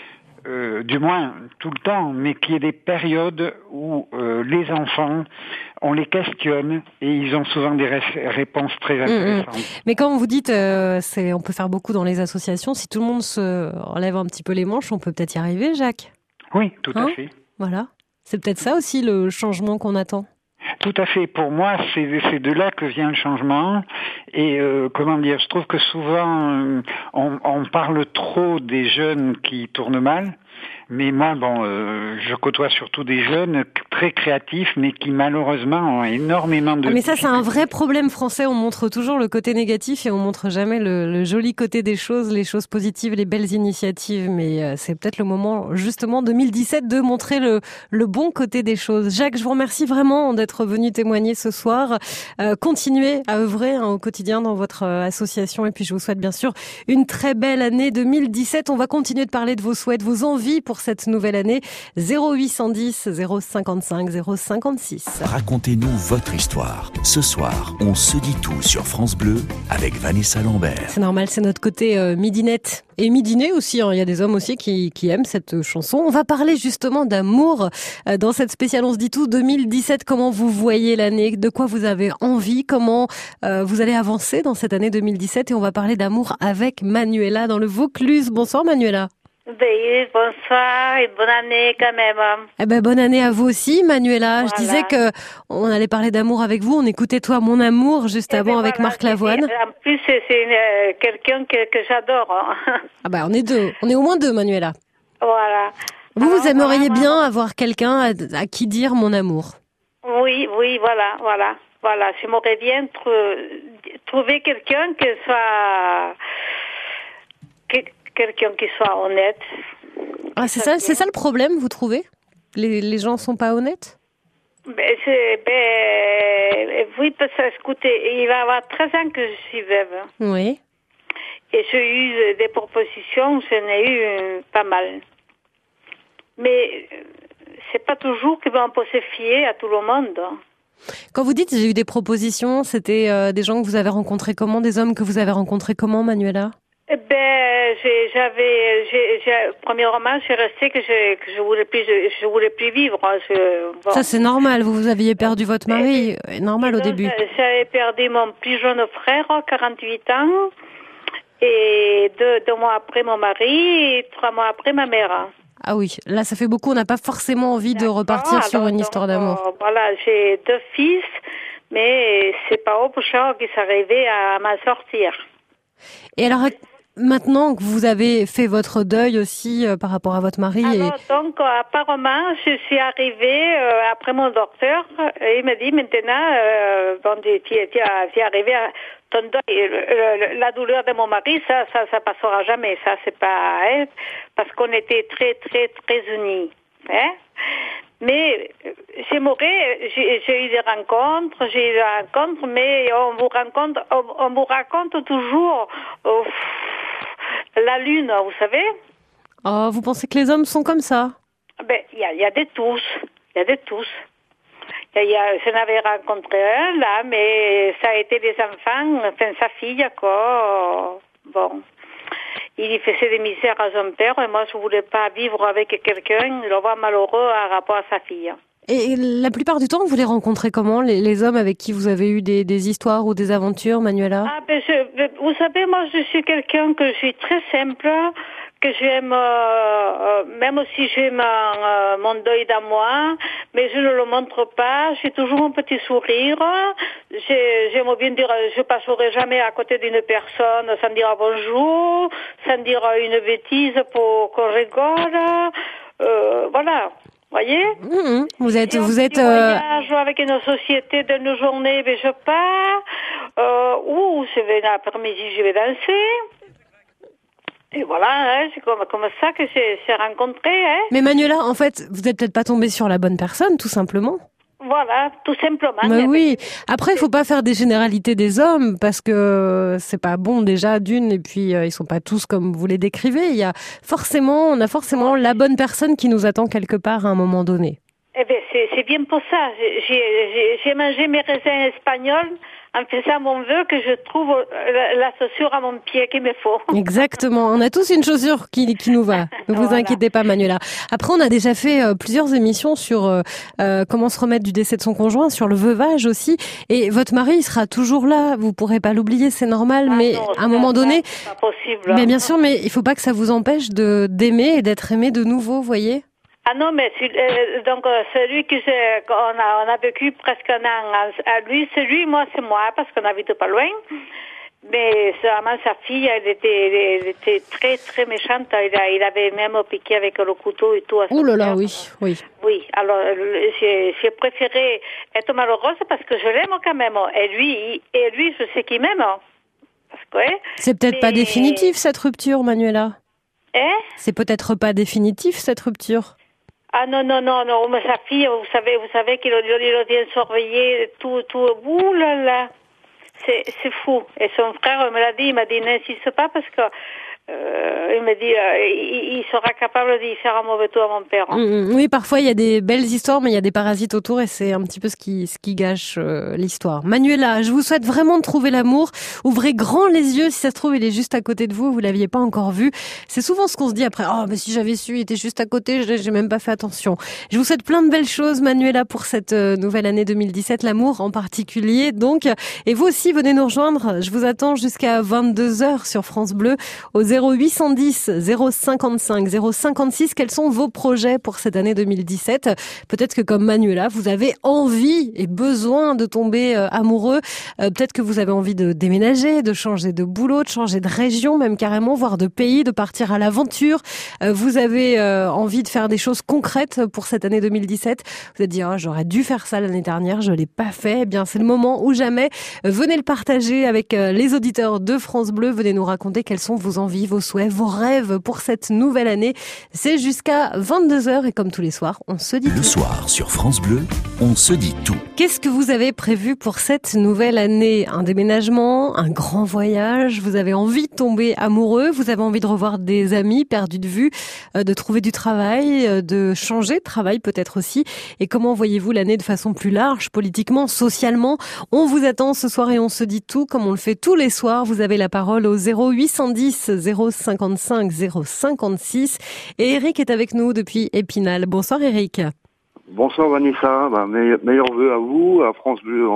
du moins tout le temps, mais qu'il y ait des périodes où les enfants, on les questionne et ils ont souvent des réponses très intéressantes. Mais quand vous dites on peut faire beaucoup dans les associations, si tout le monde se relève un petit peu les manches, on peut peut-être y arriver, Jacques? Oui, tout à fait. Voilà. C'est peut-être ça aussi le changement qu'on attend. Tout à fait. Pour moi, c'est de là que vient le changement. Et je trouve que souvent on parle trop des jeunes qui tournent mal. Mais moi, je côtoie surtout des jeunes très créatifs, mais qui malheureusement ont énormément de... Mais ça, c'est un vrai problème français. On montre toujours le côté négatif et on montre jamais le joli côté des choses, les choses positives, les belles initiatives. Mais c'est peut-être le moment, justement, 2017, de montrer le bon côté des choses. Jacques, je vous remercie vraiment d'être venu témoigner ce soir. Continuez à œuvrer au quotidien dans votre association. Et puis, je vous souhaite bien sûr une très belle année 2017. On va continuer de parler de vos souhaits, de vos envies pour cette nouvelle année. 0810 055 056. Racontez-nous votre histoire. Ce soir, on se dit tout sur France Bleu avec Vanessa Lambert. C'est normal, c'est notre côté midinette. Et midiné aussi, il y a des hommes aussi qui aiment cette chanson. On va parler justement d'amour dans cette spéciale On se dit tout 2017. Comment vous voyez l'année? De quoi vous avez envie? Comment vous allez avancer dans cette année 2017? Et on va parler d'amour avec Manuela dans le Vaucluse. Bonsoir Manuela. Oui, bonsoir et bonne année quand même. Eh ben, bonne année à vous aussi, Manuela. Voilà. Je disais que on allait parler d'amour avec vous. On écoutait Toi, mon amour, juste avant avec Marc Lavoine. En plus, c'est quelqu'un que j'adore. Ah ben, on est deux. On est au moins deux, Manuela. Voilà. Vous aimeriez bien avoir quelqu'un à qui dire mon amour. Oui, voilà. J'aimerais bien trouver quelqu'un qui soit honnête. Ah, c'est ça le problème, vous trouvez? Les gens sont pas honnêtes? Oui, parce que, écoutez, il va y avoir 13 ans que je suis veuve. Oui. Et j'ai eu des propositions, j'en ai eu pas mal. Mais c'est pas toujours qu'on peut se fier à tout le monde. Quand vous dites j'ai eu des propositions, c'était des gens que vous avez rencontrés comment? Des hommes que vous avez rencontrés comment, Manuela? Premièrement, j'ai resté que je voulais plus vivre. Bon. Ça, c'est normal. Vous aviez perdu votre mari. Normal au début. J'avais perdu mon plus jeune frère, 48 ans. Et deux mois après mon mari, et 3 mois après ma mère. Ah oui, là ça fait beaucoup. On n'a pas forcément envie de repartir sur une histoire d'amour. Voilà, j'ai 2 fils, mais c'est pas au prochain qui s'arrivait à m'en sortir. Et alors, maintenant que vous avez fait votre deuil aussi par rapport à votre mari... Alors, donc, apparemment, je suis arrivée après mon docteur, et il m'a dit maintenant, bon, tu es arrivée à ton deuil. La douleur de mon mari, ça passera jamais. Ça, c'est pas... Hein, parce qu'on était très, très, très unis. Hein. Mais j'aimerais, j'ai eu des rencontres, mais on vous raconte toujours la lune, vous savez. Oh, vous pensez que les hommes sont comme ça? Ben, il y a des tous. Je n'avais rencontré un là, mais ça a été des enfants, enfin sa fille, quoi. Bon. Il faisait des misères à son père et moi je voulais pas vivre avec quelqu'un, le voir malheureux à rapport à sa fille. Et la plupart du temps, vous les rencontrez comment, les hommes avec qui vous avez eu des histoires ou des aventures, Manuela? Ah ben vous savez, moi je suis quelqu'un que je suis très simple, que j'aime, même si j'ai mon deuil dans moi, mais je ne le montre pas. J'ai toujours un petit sourire. J'aime bien dire, je passerai jamais à côté d'une personne sans dire bonjour, sans dire une bêtise pour qu'on rigole. Voilà. Voyez? Vous êtes. Voyage avec une société d'une journée, ben je pars. Ou je vais l'après-midi, je vais danser. Et voilà, hein, c'est comme ça que j'ai rencontré. Hein. Mais Manuela, en fait, vous n'êtes peut-être pas tombée sur la bonne personne, tout simplement. Voilà, tout simplement. Mais oui. Après, il faut pas faire des généralités des hommes parce que c'est pas bon déjà d'une, et puis ils sont pas tous comme vous les décrivez. On a forcément la bonne personne qui nous attend quelque part à un moment donné. Eh bien, c'est bien pour ça. J'ai mangé mes raisins espagnols en faisant mon vœu que je trouve la chaussure à mon pied qu'il me faut. Exactement. On a tous une chaussure qui nous va. Ne vous inquiétez pas, Manuela. Après, on a déjà fait plusieurs émissions sur comment se remettre du décès de son conjoint, sur le veuvage aussi. Et votre mari, il sera toujours là. Vous pourrez pas l'oublier, c'est normal. Mais non, à un moment donné, c'est pas possible. Mais bien sûr, mais il faut pas que ça vous empêche d'aimer et d'être aimé de nouveau, voyez. Ah non, mais donc celui qu'on a vécu presque un an, celui, moi, c'est moi, parce qu'on habite pas loin. Mais seulement sa fille, elle était très, très méchante. Il avait même piqué avec le couteau et tout. Ouh là là, oui. Oui, alors j'ai préféré être malheureuse parce que je l'aime quand même. Et lui, je sais qu'il m'aime. Parce que, ouais. C'est peut-être pas définitif, cette rupture, Manuela. C'est peut-être pas définitif, cette rupture. Ah non, mais sa fille, vous savez qu'il vient surveiller tout, ouh là là, c'est fou. Et son frère me l'a dit, il m'a dit n'insiste pas parce que il me dit il sera capable d'y faire un mauvais tour à mon père. Oui, parfois il y a des belles histoires, mais il y a des parasites autour et c'est un petit peu ce qui gâche l'histoire. Manuela, je vous souhaite vraiment de trouver l'amour. Ouvrez grand les yeux, si ça se trouve il est juste à côté de vous, vous l'aviez pas encore vu. C'est souvent ce qu'on se dit après. Oh, mais si j'avais su, il était juste à côté, j'ai même pas fait attention. Je vous souhaite plein de belles choses, Manuela, pour cette nouvelle année 2017, l'amour en particulier. Donc, et vous aussi, venez nous rejoindre. Je vous attends jusqu'à 22h sur France Bleu au 0810 055 056. Quels sont vos projets pour cette année 2017? Peut-être que comme Manuela, vous avez envie et besoin de tomber amoureux. Peut-être que vous avez envie de déménager, de changer de boulot, de changer de région, même carrément, voire de pays, de partir à l'aventure. Vous avez envie de faire des choses concrètes pour cette année 2017. Vous êtes dit, oh, j'aurais dû faire ça l'année dernière, je l'ai pas fait. Eh bien, c'est le moment ou jamais. Venez le partager avec les auditeurs de France Bleu. Venez nous raconter quelles sont vos envies, vos souhaits, vos rêves pour cette nouvelle année. C'est jusqu'à 22h et comme tous les soirs, on se dit tout. Le soir sur France Bleu, on se dit tout. Qu'est-ce que vous avez prévu pour cette nouvelle année? Un déménagement, un grand voyage? Vous avez envie de tomber amoureux? Vous avez envie de revoir des amis perdus de vue? De trouver du travail? De changer de travail peut-être aussi? Et comment voyez-vous l'année de façon plus large, politiquement, socialement? On vous attend ce soir et on se dit tout comme on le fait tous les soirs. Vous avez la parole au 0810 055 056 et Eric est avec nous depuis Épinal. Bonsoir Eric. Bonsoir Vanessa, meilleurs vœux à vous, à France Bleu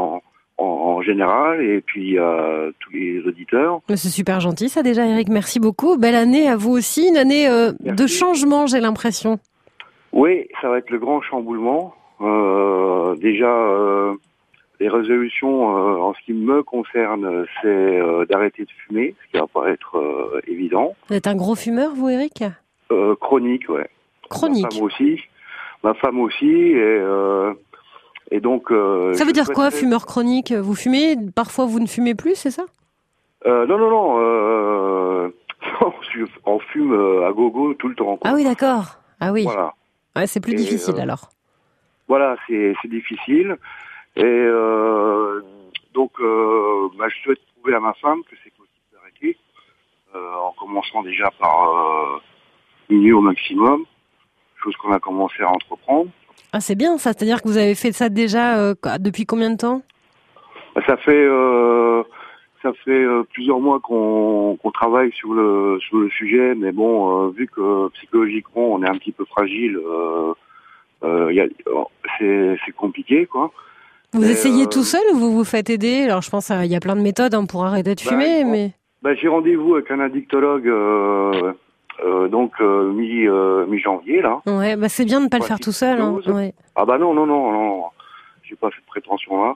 en général et puis à tous les auditeurs. C'est super gentil ça déjà Eric, merci beaucoup. Belle année à vous aussi, une année de changement j'ai l'impression. Oui, ça va être le grand chamboulement. Déjà les résolutions, en ce qui me concerne, c'est d'arrêter de fumer, ce qui va pas être évident. Vous êtes un gros fumeur, vous, Eric? Chronique, ouais. Chronique. Ma femme aussi, et donc. Ça veut dire quoi, fumeur chronique? Vous fumez, parfois vous ne fumez plus, c'est ça? Non. On fume à gogo tout le temps, quoi. Ah oui, d'accord. Ah oui. Voilà. Ouais, c'est plus difficile alors. Voilà, c'est difficile. Et donc, je souhaite prouver à ma femme que c'est possible d'arrêter, en commençant déjà par diminuer au maximum, chose qu'on a commencé à entreprendre. Ah, c'est bien ça, c'est-à-dire que vous avez fait ça déjà depuis combien de temps? Ça fait plusieurs mois qu'on travaille sur le sujet, mais bon, vu que psychologiquement on est un petit peu fragile, c'est compliqué, quoi. Vous essayez tout seul ou vous vous faites aider? Alors je pense qu'il y a plein de méthodes pour arrêter de fumer, mais... J'ai rendez-vous avec un addictologue mi-janviie, là. Ouais, c'est bien de ne pas le faire tout seul. Hein. Ouais. Ah non, j'ai pas cette prétention-là.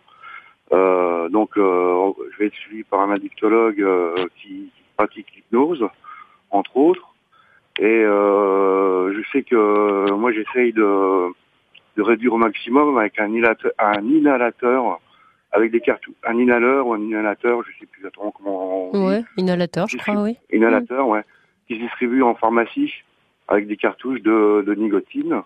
Je vais être suivi par un addictologue qui pratique l'hypnose, entre autres. Et je sais que moi j'essaye de réduire au maximum avec un inhalateur, avec des cartouches, un inhaleur ou un inhalateur, je sais plus exactement comment on dit. Ouais, inhalateur, je crois, oui. Inhalateur, ouais, qui se distribue en pharmacie avec des cartouches de nicotine.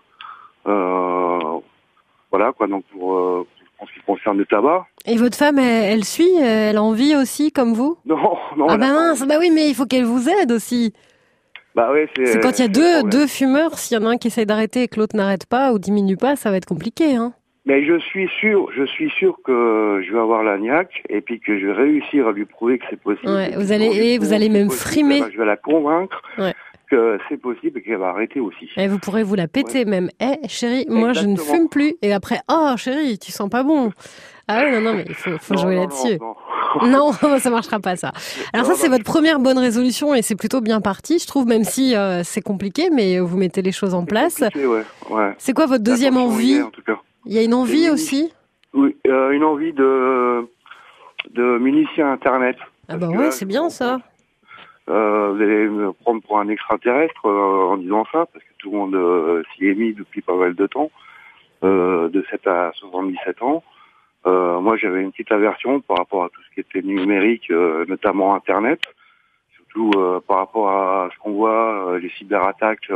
Voilà, quoi, donc pour en ce qui concerne le tabac. Et votre femme, elle suit? Elle a envie aussi, comme vous? Non. Ah mince, oui, mais il faut qu'elle vous aide aussi. Ouais, c'est quand il y a deux fumeurs, s'il y en a un qui essaie d'arrêter et que l'autre n'arrête pas ou diminue pas, ça va être compliqué, hein. Mais je suis sûr que je vais avoir la niaque et puis que je vais réussir à lui prouver que c'est possible. Ouais, vous allez même frimer. Je vais la convaincre que c'est possible et qu'elle va arrêter aussi. Et vous pourrez vous la péter même. Chérie, moi je ne fume plus. Et après, chérie, tu sens pas bon. Ah oui, non, mais il faut jouer là-dessus. Non, ça marchera pas ça. Alors c'est votre première bonne résolution et c'est plutôt bien parti, je trouve, même si c'est compliqué, mais vous mettez les choses en place. Ouais. C'est quoi votre deuxième envie? En tout cas. Il y a une envie aussi? Oui, une envie de m'initier à Internet. Ah ouais, c'est bien ça. Vous allez me prendre pour un extraterrestre en disant ça, parce que tout le monde s'y est mis depuis pas mal de temps, de 7 à 77 ans. Moi, j'avais une petite aversion par rapport à tout ce qui était numérique, notamment Internet, surtout par rapport à ce qu'on voit, les cyberattaques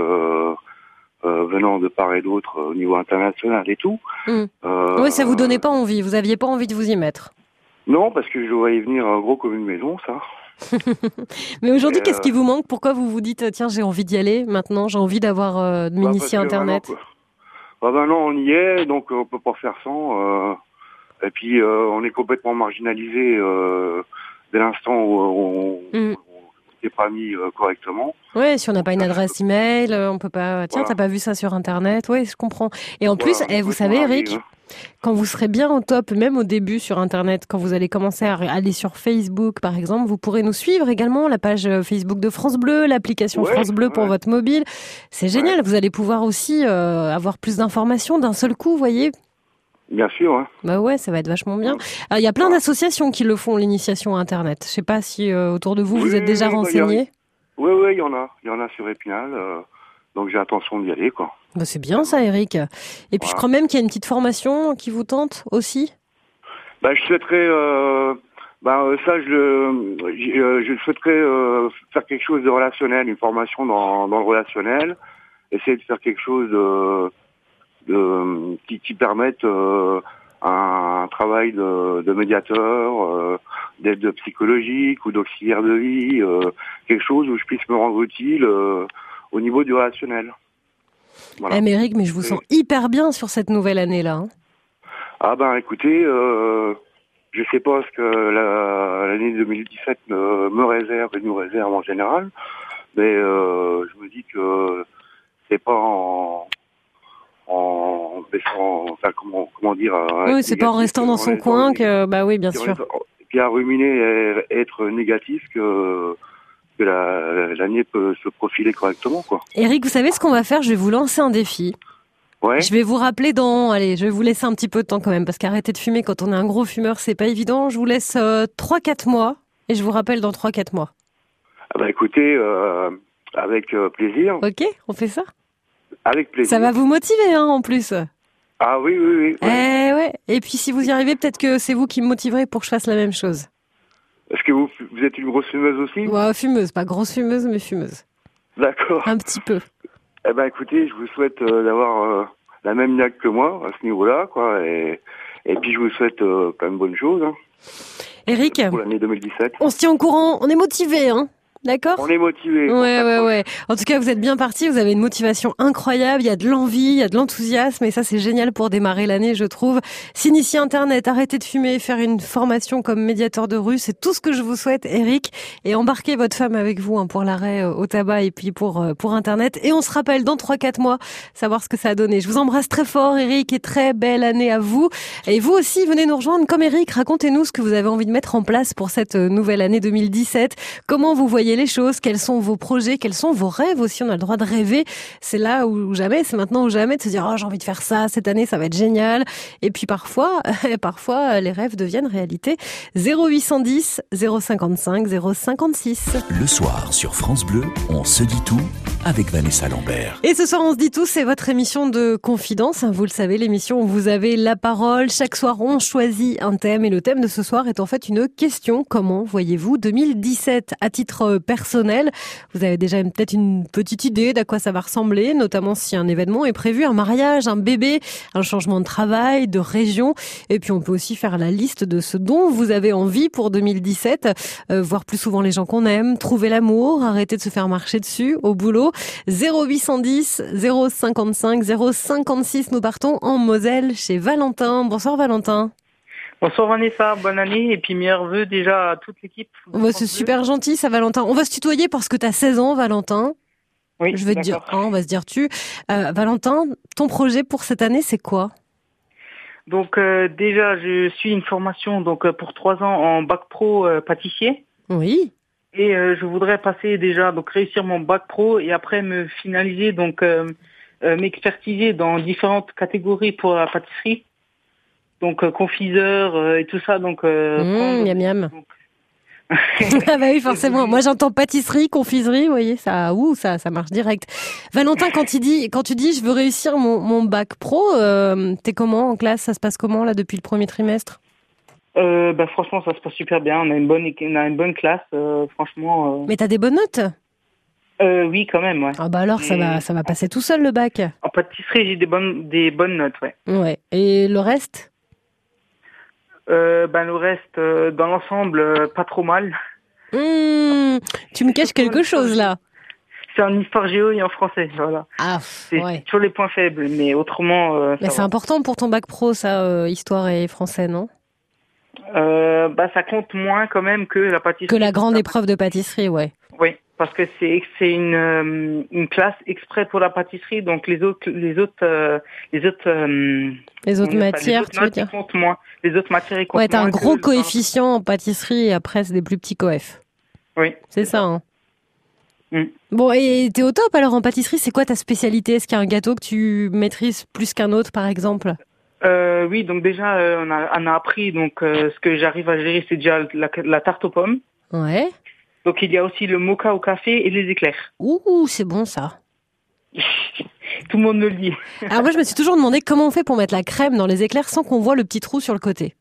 venant de part et d'autre au niveau international et tout. Oui, ça vous donnait pas envie, vous aviez pas envie de vous y mettre? Non, parce que je voyais venir gros comme une maison, ça. Mais aujourd'hui, qu'est-ce qui vous manque? Pourquoi vous vous dites, tiens, j'ai envie d'y aller maintenant, j'ai envie d'avoir de m'initier à Internet? Maintenant, on y est, donc on peut pas faire sans. Et puis, on est complètement marginalisé dès l'instant où on n'est pas mis correctement. Oui, si on n'a pas une adresse email, on peut pas... Tiens, t'as pas vu ça sur Internet? Oui, je comprends. Et en plus, vous savez, Eric, quand vous serez bien au top, même au début sur Internet, quand vous allez commencer à aller sur Facebook, par exemple, vous pourrez nous suivre également, la page Facebook de France Bleu, l'application France Bleu pour votre mobile. C'est génial, vous allez pouvoir aussi avoir plus d'informations d'un seul coup, vous voyez. Bien sûr. Hein. Bah ouais, ça va être vachement bien. Alors, il y a plein d'associations qui le font, l'initiation à Internet. Je sais pas si autour de vous, vous êtes déjà renseignés. Oui, il y en a. Il y en a sur Épinal. Donc j'ai l'intention d'y aller, quoi. Bah, c'est bien ça, Eric. Et puis je crois même qu'il y a une petite formation qui vous tente aussi. Je souhaiterais... je souhaiterais faire quelque chose de relationnel, une formation dans le relationnel. Essayer de faire quelque chose qui permette un travail de médiateur, d'aide psychologique ou d'auxiliaire de vie, quelque chose où je puisse me rendre utile au niveau du relationnel. Voilà. Mais Eric, je vous sens hyper bien sur cette nouvelle année-là. Hein. Ah écoutez, je sais pas ce que l'année 2017 me réserve et nous réserve en général, mais je me dis que c'est pas en baissant, enfin comment dire. Oui, c'est pas en restant dans son coin que, oui, bien sûr. Puis à ruminer et être négatif que l'année peut se profiler correctement, quoi. Eric, vous savez ce qu'on va faire? Je vais vous lancer un défi. Ouais. Je vais vous rappeler je vais vous laisser un petit peu de temps quand même, parce qu'arrêter de fumer quand on est un gros fumeur, c'est pas évident. Je vous laisse 3-4 mois, et je vous rappelle dans 3-4 mois. Ah bah écoutez, avec plaisir. Ok, on fait ça? Avec plaisir. Ça va vous motiver, hein, en plus. Ah oui, oui, oui. Ouais. Ouais. Et puis si vous y arrivez, peut-être que c'est vous qui me motiverez pour que je fasse la même chose. Est-ce que vous êtes une grosse fumeuse aussi? Ouais, fumeuse, pas grosse fumeuse, mais fumeuse. D'accord. Un petit peu. Eh ben écoutez, je vous souhaite d'avoir la même niaque que moi à ce niveau-là, quoi. Et puis je vous souhaite plein de bonnes choses. Hein, Eric, pour l'année 2017. on se tient au courant, on est motivés, hein? D'accord? On est motivés. Ouais. En tout cas, vous êtes bien parti, vous avez une motivation incroyable, il y a de l'envie, il y a de l'enthousiasme, et ça, c'est génial pour démarrer l'année, je trouve. S'initier Internet, arrêter de fumer, faire une formation comme médiateur de rue, c'est tout ce que je vous souhaite, Eric. Et embarquez votre femme avec vous, hein, pour l'arrêt au tabac et puis pour Internet. Et on se rappelle dans 3-4 mois, savoir ce que ça a donné. Je vous embrasse très fort, Eric, et très belle année à vous. Et vous aussi, venez nous rejoindre comme Eric. Racontez-nous ce que vous avez envie de mettre en place pour cette nouvelle année 2017. Comment vous voyez les choses, quels sont vos projets, quels sont vos rêves aussi. On a le droit de rêver, c'est là ou jamais, c'est maintenant ou jamais, de se dire j'ai envie de faire ça cette année, ça va être génial. Et puis parfois les rêves deviennent réalité. 0810 055 056. Le soir sur France Bleu, on se dit tout avec Vanessa Lambert. Et ce soir, on se dit tout, c'est votre émission de confidence. Vous le savez, l'émission où vous avez la parole. Chaque soir, on choisit un thème. Et le thème de ce soir est en fait une question. Comment voyez-vous 2017 à titre personnel? Vous avez déjà peut-être une petite idée d'à quoi ça va ressembler, notamment si un événement est prévu, un mariage, un bébé, un changement de travail, de région. Et puis, on peut aussi faire la liste de ce dont vous avez envie pour 2017. Voir plus souvent les gens qu'on aime, trouver l'amour, arrêter de se faire marcher dessus au boulot. 0810 055 056. Nous partons en Moselle chez Valentin. Bonsoir Valentin. Bonsoir Vanessa, bonne année et puis meilleurs vœux déjà à toute l'équipe. C'est super gentil ça Valentin. On va se tutoyer parce que tu as 16 ans Valentin. Oui, je vais te dire, on va se dire tu. Valentin, ton projet pour cette année c'est quoi? Donc déjà je suis une formation pour 3 ans en bac pro pâtissier. Oui. Et je voudrais passer déjà, réussir mon bac pro et après me finaliser, m'expertiser dans différentes catégories pour la pâtisserie. Donc confiseur et tout ça. Miam miam. Ah bah oui, forcément. Moi j'entends pâtisserie, confiserie, vous voyez, ça marche direct. Valentin, quand tu dis je veux réussir mon bac pro, t'es comment en classe? Ça se passe comment là depuis le premier trimestre? Franchement, ça se passe super bien. On a une bonne classe, franchement. Mais t'as des bonnes notes? Oui, quand même, ouais. Ah bah alors, ça va passer tout seul le bac. En pâtisserie, j'ai des bonnes notes, ouais. Ouais. Et le reste? Le reste, dans l'ensemble, pas trop mal. Tu me caches quelque chose là. C'est en histoire géo et en français, voilà. Ah, ouais. Sur les points faibles, mais autrement. Mais c'est important pour ton bac pro, ça, histoire et français, non? Ça compte moins quand même que la pâtisserie. Que la grande épreuve de pâtisserie, ouais. Oui, parce que c'est une classe exprès pour la pâtisserie, donc les autres matières, tu veux dire? Comptent moins. Les autres matières, ils comptent moins. Ouais, t'as un gros coefficient en pâtisserie et après c'est des plus petits coefs. Oui. C'est ça, hein. Bon, et t'es au top alors en pâtisserie, c'est quoi ta spécialité? Est-ce qu'il y a un gâteau que tu maîtrises plus qu'un autre, par exemple? Oui, donc déjà, on a appris, ce que j'arrive à gérer, c'est déjà la tarte aux pommes. Ouais. Donc il y a aussi le mocha au café et les éclairs. Ouh, c'est bon ça. Tout le monde me le dit. Alors moi, je me suis toujours demandé comment on fait pour mettre la crème dans les éclairs sans qu'on voit le petit trou sur le côté.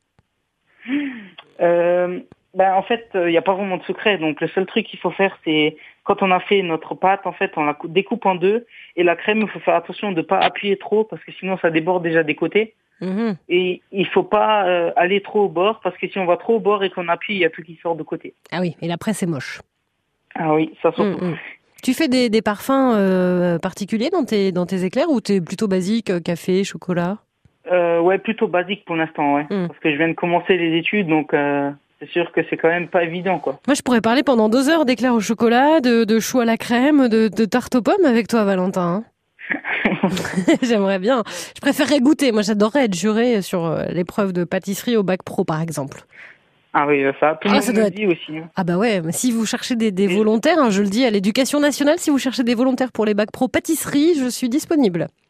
En fait, il n'y a pas vraiment de secret. Donc le seul truc qu'il faut faire, c'est quand on a fait notre pâte, en fait, on la découpe en deux. Et la crème, il faut faire attention de ne pas appuyer trop parce que sinon ça déborde déjà des côtés. Et il faut pas aller trop au bord parce que si on va trop au bord et qu'on appuie, il y a tout qui sort de côté. Ah oui, et l'après c'est moche. Ah oui, ça sort. Tu fais des parfums particuliers dans tes éclairs ou t'es plutôt basique, café, chocolat? Ouais, plutôt basique pour l'instant, ouais. Parce que je viens de commencer les études, donc c'est sûr que c'est quand même pas évident, quoi. Moi, je pourrais parler pendant 2 heures d'éclairs au chocolat, de choux à la crème, de tarte aux pommes avec toi, Valentin. J'aimerais bien. Je préférerais goûter. Moi, j'adorerais être jurée sur l'épreuve de pâtisserie au bac pro, par exemple. Ah oui, ça, tout le monde me le dit aussi. Hein. Ah bah ouais, mais si vous cherchez des volontaires, je le dis à l'Éducation nationale, si vous cherchez des volontaires pour les bacs pro pâtisserie, je suis disponible.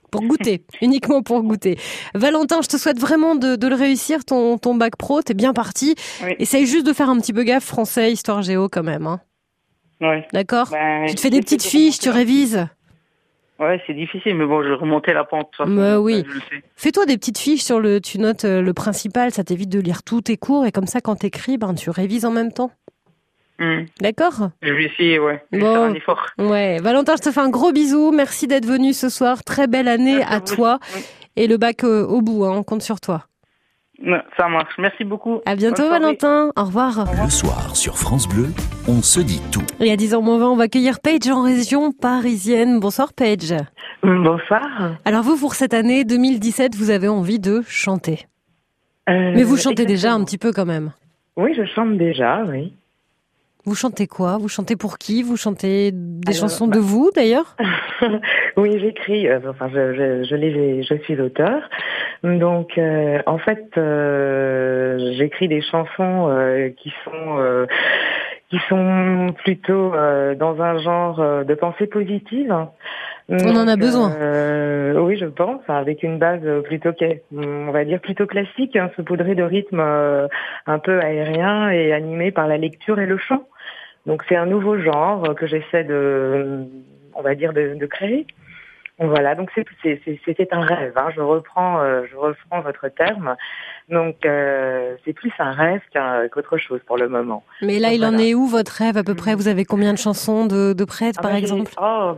Pour goûter, uniquement pour goûter. Valentin, je te souhaite vraiment de le réussir, ton bac pro, t'es bien parti. Oui. Essaye juste de faire un petit peu gaffe, français, histoire géo quand même. Hein. Ouais. D'accord Ben, Tu te fais des petites fiches, tu révises. Ouais, c'est difficile, mais bon, je vais remonter la pente. De toute façon, Oui. je le sais. Fais-toi des petites fiches tu notes le principal, ça t'évite de lire tous tes cours et comme ça, quand t'écris, tu révises en même temps. D'accord ? Je vais essayer, ouais. Je vais Bon. faire un effort. Ouais. Valentin, je te fais un gros bisou. Merci d'être venu ce soir. Très belle année Merci à à vous. toi. Oui. Et le bac au bout, hein, on compte sur toi. Ouais, ça marche. Merci beaucoup. À bientôt, Bonne soirée. Valentin. Au revoir. Le soir, sur France Bleu, on se dit tout. Et à 10h20, on va accueillir Paige en région parisienne. Bonsoir, Paige. Bonsoir. Alors vous, pour cette année 2017, vous avez envie de chanter. Mais vous chantez déjà un petit peu quand même. Oui, je chante déjà, oui. Vous chantez quoi ? Vous chantez pour qui ? Vous chantez des chansons de vous, d'ailleurs ? Oui, j'écris, je suis auteur. Donc, en fait, j'écris des chansons qui sont plutôt dans un genre de pensée positive. On en a besoin. Oui, je pense, avec une base plutôt classique, saupoudrée de rythmes un peu aériens et animés par la lecture et le chant. Donc c'est un nouveau genre que j'essaie de créer. Voilà, donc c'était un rêve. Je reprends votre terme. Donc c'est plus un rêve qu'autre chose pour le moment. Mais là, il en est où votre rêve à peu près ? Vous avez combien de chansons de prêtes, par exemple ?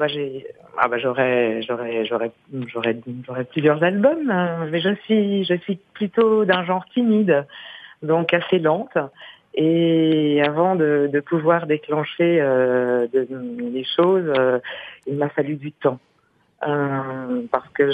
J'aurais plusieurs albums. Mais je suis plutôt d'un genre timide, donc assez lente. Et avant de pouvoir déclencher les choses, il m'a fallu du temps. Parce que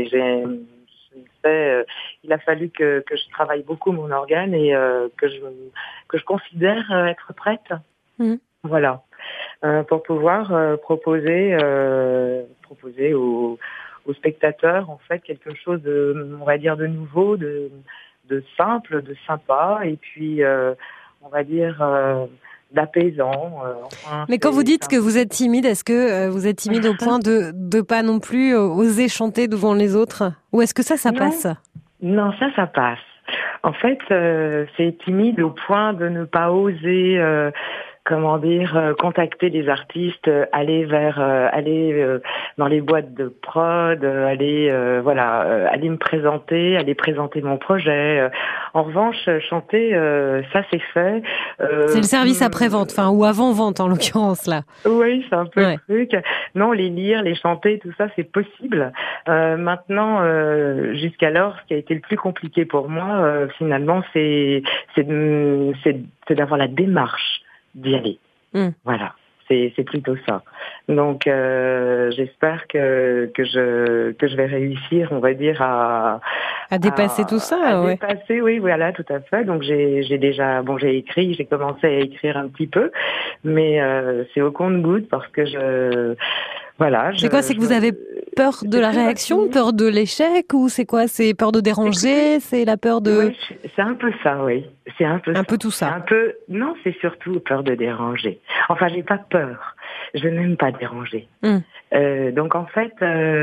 il a fallu que je travaille beaucoup mon organe et que je considère être prête. Voilà. Pour pouvoir proposer aux spectateurs en fait quelque chose de, on va dire, de nouveau, de simple, de sympa, et puis on va dire d'apaisant. Mais quand vous dites que vous êtes timide, est-ce que vous êtes timide au point de pas non plus oser chanter devant les autres ? Ou est-ce que ça passe ? Non, ça passe. En fait, c'est timide au point de ne pas oser contacter des artistes, aller dans les boîtes de prod, aller me présenter, aller présenter mon projet. En revanche, chanter, ça c'est fait. C'est le service après-vente, ou avant-vente en l'occurrence là. Oui, c'est un peu le truc. Non, les lire, les chanter, tout ça c'est possible. Maintenant, jusqu'alors, ce qui a été le plus compliqué pour moi, finalement, c'est d'avoir la démarche d'y aller. Voilà, c'est plutôt ça. Donc j'espère que je vais réussir, on va dire, à dépasser tout ça. Dépasser, oui, voilà, tout à fait. Donc j'ai commencé à écrire un petit peu, mais c'est au compte-gouttes parce que c'est quoi ? C'est que vous avez peur de la réaction, peur de l'échec, ou c'est quoi ? C'est peur de déranger, c'est la peur de... Oui, c'est un peu ça, oui. C'est un peu tout ça. Non, c'est surtout peur de déranger. Enfin, j'ai pas peur. Je n'aime pas déranger. Donc en fait,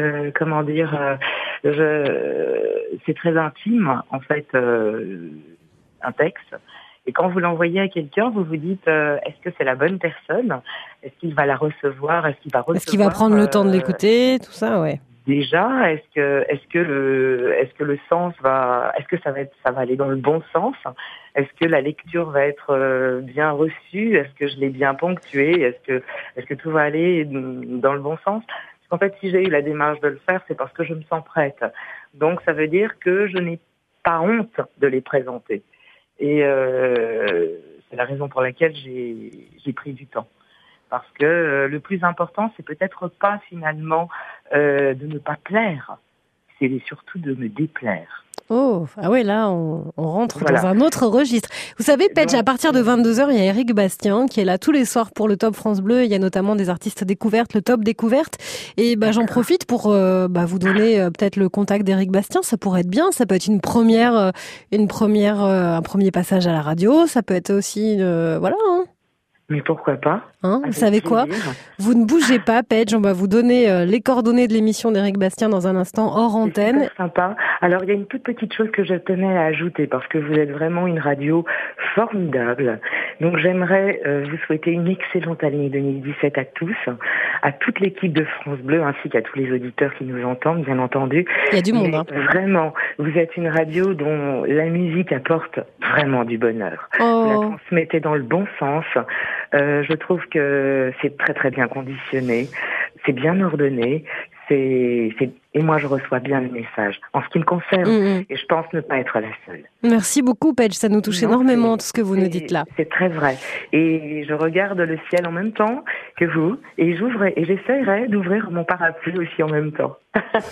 c'est très intime, en fait, un texte. Et quand vous l'envoyez à quelqu'un, vous vous dites, est-ce que c'est la bonne personne ? Est-ce qu'il va la recevoir ? Est-ce qu'il va prendre le temps de l'écouter ? Tout ça, ouais. Déjà, est-ce que le sens est-ce que ça va aller dans le bon sens ? Est-ce que la lecture va être bien reçue ? Est-ce que je l'ai bien ponctuée ? Est-ce que tout va aller dans le bon sens ? Parce qu'en fait, si j'ai eu la démarche de le faire, c'est parce que je me sens prête. Donc, ça veut dire que je n'ai pas honte de les présenter. Et c'est la raison pour laquelle j'ai pris du temps. Parce que le plus important, c'est peut-être pas finalement de ne pas plaire, c'est surtout de me déplaire. Oh, ah ouais, là, on rentre dans un autre registre. Vous savez, Paige, à partir de 22h, il y a Éric Bastien qui est là tous les soirs pour le Top France Bleu. Il y a notamment des artistes découvertes, le Top Découverte. Et j'en profite pour vous donner peut-être le contact d'Éric Bastien. Ça pourrait être bien. Ça peut être un premier passage à la radio. Ça peut être aussi, Mais pourquoi pas? Vous savez quoi? Vous ne bougez pas, Paige. On va vous donner les coordonnées de l'émission d'Éric Bastien dans un instant hors antenne. C'est sympa. Alors, il y a une toute petite chose que je tenais à ajouter parce que vous êtes vraiment une radio formidable. Donc, j'aimerais vous souhaiter une excellente année 2017 à tous, à toute l'équipe de France Bleu ainsi qu'à tous les auditeurs qui nous entendent, bien entendu. Il y a du monde. Vraiment, vous êtes une radio dont la musique apporte vraiment du bonheur. Oh. Vous la transmettez dans le bon sens. Je trouve que c'est très très bien conditionné, c'est bien ordonné, et moi je reçois bien le message. En ce qui me concerne, et je pense ne pas être la seule. Merci beaucoup, Paige, ça nous touche énormément tout ce que vous nous dites là. C'est très vrai. Et je regarde le ciel en même temps que vous, et j'essaierai d'ouvrir mon parapluie aussi en même temps.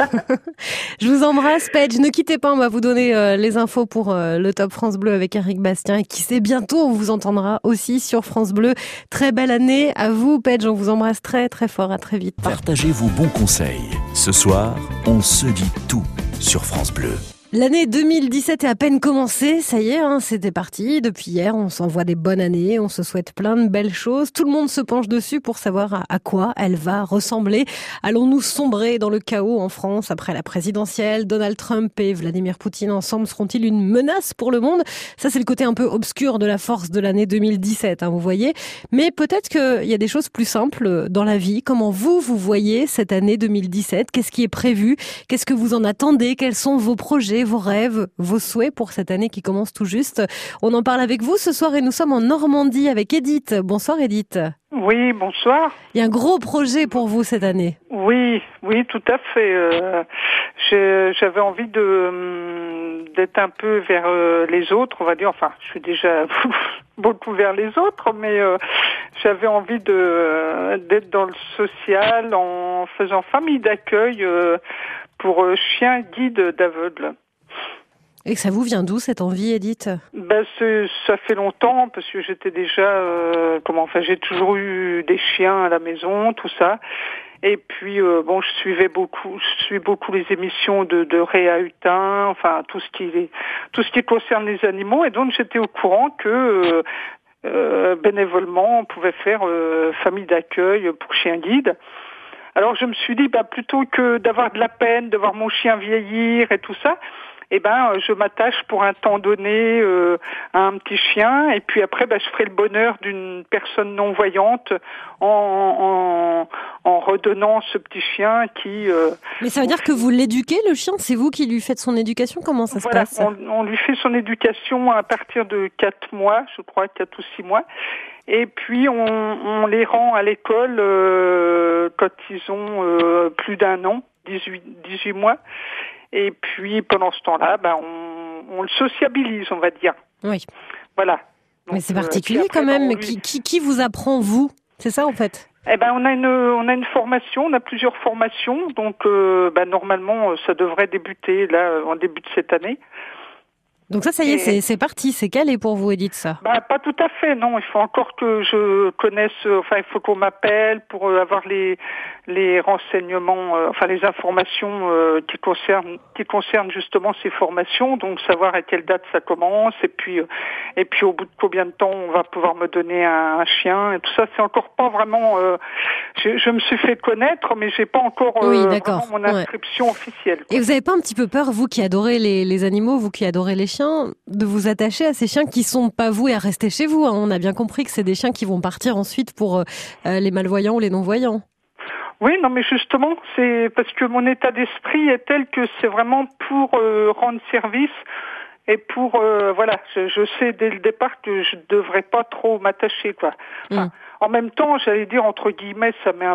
Je vous embrasse, Paige. Ne quittez pas, on va vous donner les infos pour le Top France Bleu avec Éric Bastien. Et qui sait, bientôt, on vous entendra aussi sur France Bleu. Très belle année à vous, Paige. On vous embrasse très, très fort. À très vite. Partagez vos bons conseils. Ce soir, on se dit tout sur France Bleu. L'année 2017 est à peine commencée, ça y est, c'était parti. Depuis hier, on s'envoie des bonnes années, on se souhaite plein de belles choses. Tout le monde se penche dessus pour savoir à quoi elle va ressembler. Allons-nous sombrer dans le chaos en France après la présidentielle? Donald Trump et Vladimir Poutine ensemble seront-ils une menace pour le monde? Ça, c'est le côté un peu obscur de la force de l'année 2017, vous voyez. Mais peut-être qu'il y a des choses plus simples dans la vie. Comment vous voyez cette année 2017? Qu'est-ce qui est prévu? Qu'est-ce que vous en attendez? Quels sont vos projets, vos rêves, vos souhaits pour cette année qui commence tout juste? On en parle avec vous ce soir et nous sommes en Normandie avec Edith. Bonsoir Edith. Oui, bonsoir. Il y a un gros projet pour vous cette année. Oui, tout à fait. J'avais envie d'être un peu vers les autres, on va dire. Enfin, je suis déjà beaucoup vers les autres, mais j'avais envie d'être dans le social en faisant famille d'accueil pour chiens guides d'aveugles. Et ça vous vient d'où cette envie, Edith? Ça fait longtemps parce que j'étais déjà, j'ai toujours eu des chiens à la maison, tout ça. Et puis je suis beaucoup les émissions de Réa Hutin, enfin tout ce qui concerne les animaux. Et donc j'étais au courant que bénévolement on pouvait faire famille d'accueil pour chiens guides. Alors je me suis dit, plutôt que d'avoir de la peine, de voir mon chien vieillir et tout ça, je m'attache pour un temps donné à un petit chien, et puis après, je ferai le bonheur d'une personne non-voyante en redonnant ce petit chien qui... Mais ça veut dire que vous l'éduquez, le chien? C'est vous qui lui faites son éducation? Comment ça se passe? On lui fait son éducation à partir de 4 mois, je crois, 4 ou 6 mois. Et puis on les rend à l'école quand ils ont plus d'un an, 18 mois. Et puis pendant ce temps-là, on le sociabilise, on va dire. Oui. Voilà. Donc, mais c'est particulier après, quand même. Qui vous apprend, vous? C'est ça en fait? On a une formation, on a plusieurs formations. Donc normalement, ça devrait débuter là en début de cette année. Donc ça y est, c'est parti, c'est calé pour vous, Edith, ça? Pas tout à fait, non. Il faut encore que je connaisse, il faut qu'on m'appelle pour avoir les renseignements, les informations qui concernent justement ces formations. Donc savoir à quelle date ça commence, et puis au bout de combien de temps on va pouvoir me donner un chien, et tout ça. C'est encore pas vraiment. Je me suis fait connaître, mais j'ai pas encore vraiment mon inscription officielle. Et vous avez pas un petit peu peur, vous qui adorez les animaux, vous qui adorez les chiens, de vous attacher à ces chiens qui sont pas voués à rester chez vous? On a bien compris que c'est des chiens qui vont partir ensuite pour les malvoyants ou les non-voyants. Oui, non, mais justement, c'est parce que mon état d'esprit est tel que c'est vraiment pour rendre service et pour je sais dès le départ que je devrais pas trop m'attacher, quoi. En même temps, j'allais dire entre guillemets, ça m'est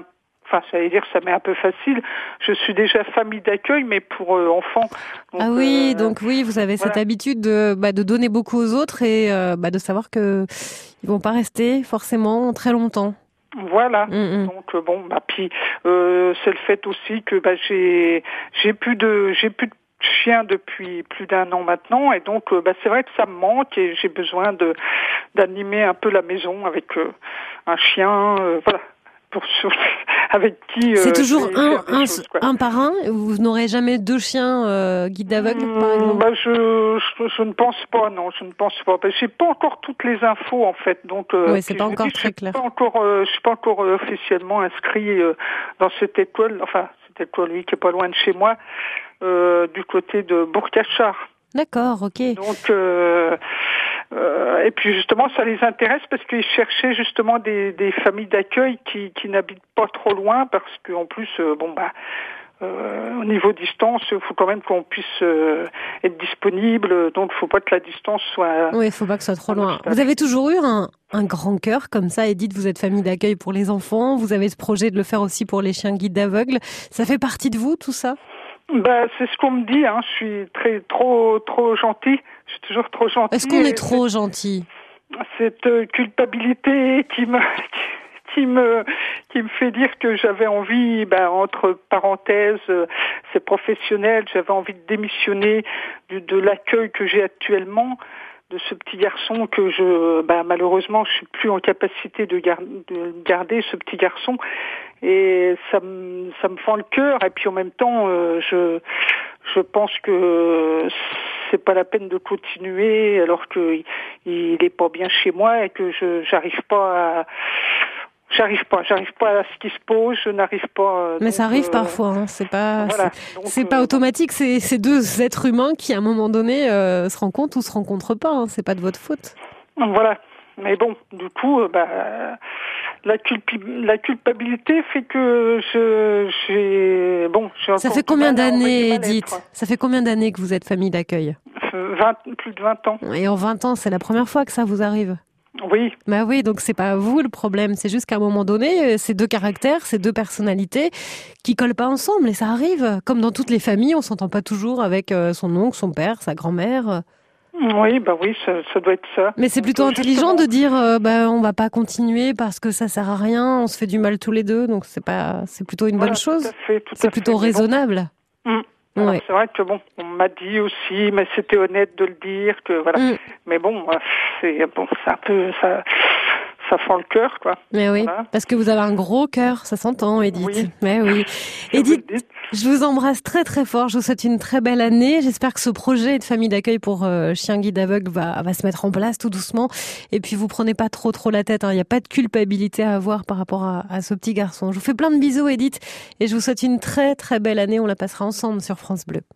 un peu facile. Je suis déjà famille d'accueil, mais pour enfants. Donc, donc vous avez cette habitude de donner beaucoup aux autres et de savoir que ils vont pas rester forcément très longtemps. Voilà. Donc puis c'est le fait aussi que j'ai plus de chien depuis plus d'un an maintenant, et donc c'est vrai que ça me manque et j'ai besoin d'animer un peu la maison avec un chien, avec qui. C'est toujours un par un. Vous n'aurez jamais 2 chiens guides d'aveugles, par exemple. Bah, je ne pense pas, non, je ne pense pas. J'ai pas encore toutes les infos en fait, donc. Oui, c'est pas encore très clair. Je suis pas encore officiellement inscrit dans cette école. Enfin, cette école, oui, qui est pas loin de chez moi, du côté de Bourg-Cachard. D'accord, ok. Donc, et puis justement, ça les intéresse parce qu'ils cherchaient justement des familles d'accueil qui n'habitent pas trop loin, parce qu'en plus, au niveau distance, il faut quand même qu'on puisse être disponible, donc il faut pas que la distance soit... Oui, il faut pas que ce soit trop loin. Vous avez toujours eu un grand cœur comme ça, Edith, vous êtes famille d'accueil pour les enfants, vous avez ce projet de le faire aussi pour les chiens guides d'aveugles. Ça fait partie de vous, tout ça ? Bah, c'est ce qu'on me dit, hein. Je suis trop gentil. Je suis toujours trop gentil. Est-ce qu'on est trop gentil? Cette culpabilité qui me fait dire que j'avais envie, entre parenthèses, c'est professionnel, j'avais envie de démissionner de l'accueil que j'ai actuellement, de ce petit garçon que malheureusement, je suis plus en capacité de garder ce petit garçon. Et ça me fend le cœur. Et puis en même temps, je pense que c'est pas la peine de continuer alors que il est pas bien chez moi et que j'arrive pas à ce qui se pose, je n'arrive pas. Mais ça arrive parfois, hein. C'est pas automatique. C'est 2 êtres humains qui à un moment donné se rencontrent ou se rencontrent pas. Hein. C'est pas de votre faute. Voilà. Mais bon, du coup, la culpabilité fait que j'ai Ça fait combien d'années, Edith? Ça fait combien d'années que vous êtes famille d'accueil? Plus de 20 ans. Et en 20 ans, c'est la première fois que ça vous arrive? Oui. Bah oui, donc c'est pas vous le problème, c'est juste qu'à un moment donné, ces 2 caractères, ces 2 personnalités qui collent pas ensemble et ça arrive. Comme dans toutes les familles, on s'entend pas toujours avec son oncle, son père, sa grand-mère. Oui, ça doit être ça. Mais c'est plutôt intelligent de dire on va pas continuer parce que ça sert à rien, on se fait du mal tous les 2, donc c'est plutôt une bonne chose. C'est plutôt raisonnable. Alors, c'est vrai que on m'a dit aussi, mais c'était honnête de le dire que voilà. Mais c'est un peu ça fend le cœur, quoi. Mais oui, voilà. Parce que vous avez un gros cœur, ça s'entend, Edith. Oui. Mais oui. Edith, je vous embrasse très très fort. Je vous souhaite une très belle année. J'espère que ce projet de famille d'accueil pour chiens guides aveugles va se mettre en place tout doucement. Et puis vous prenez pas trop la tête. Il n'y a pas de culpabilité à avoir par rapport à ce petit garçon. Je vous fais plein de bisous, Edith, et je vous souhaite une très très belle année. On la passera ensemble sur France Bleu.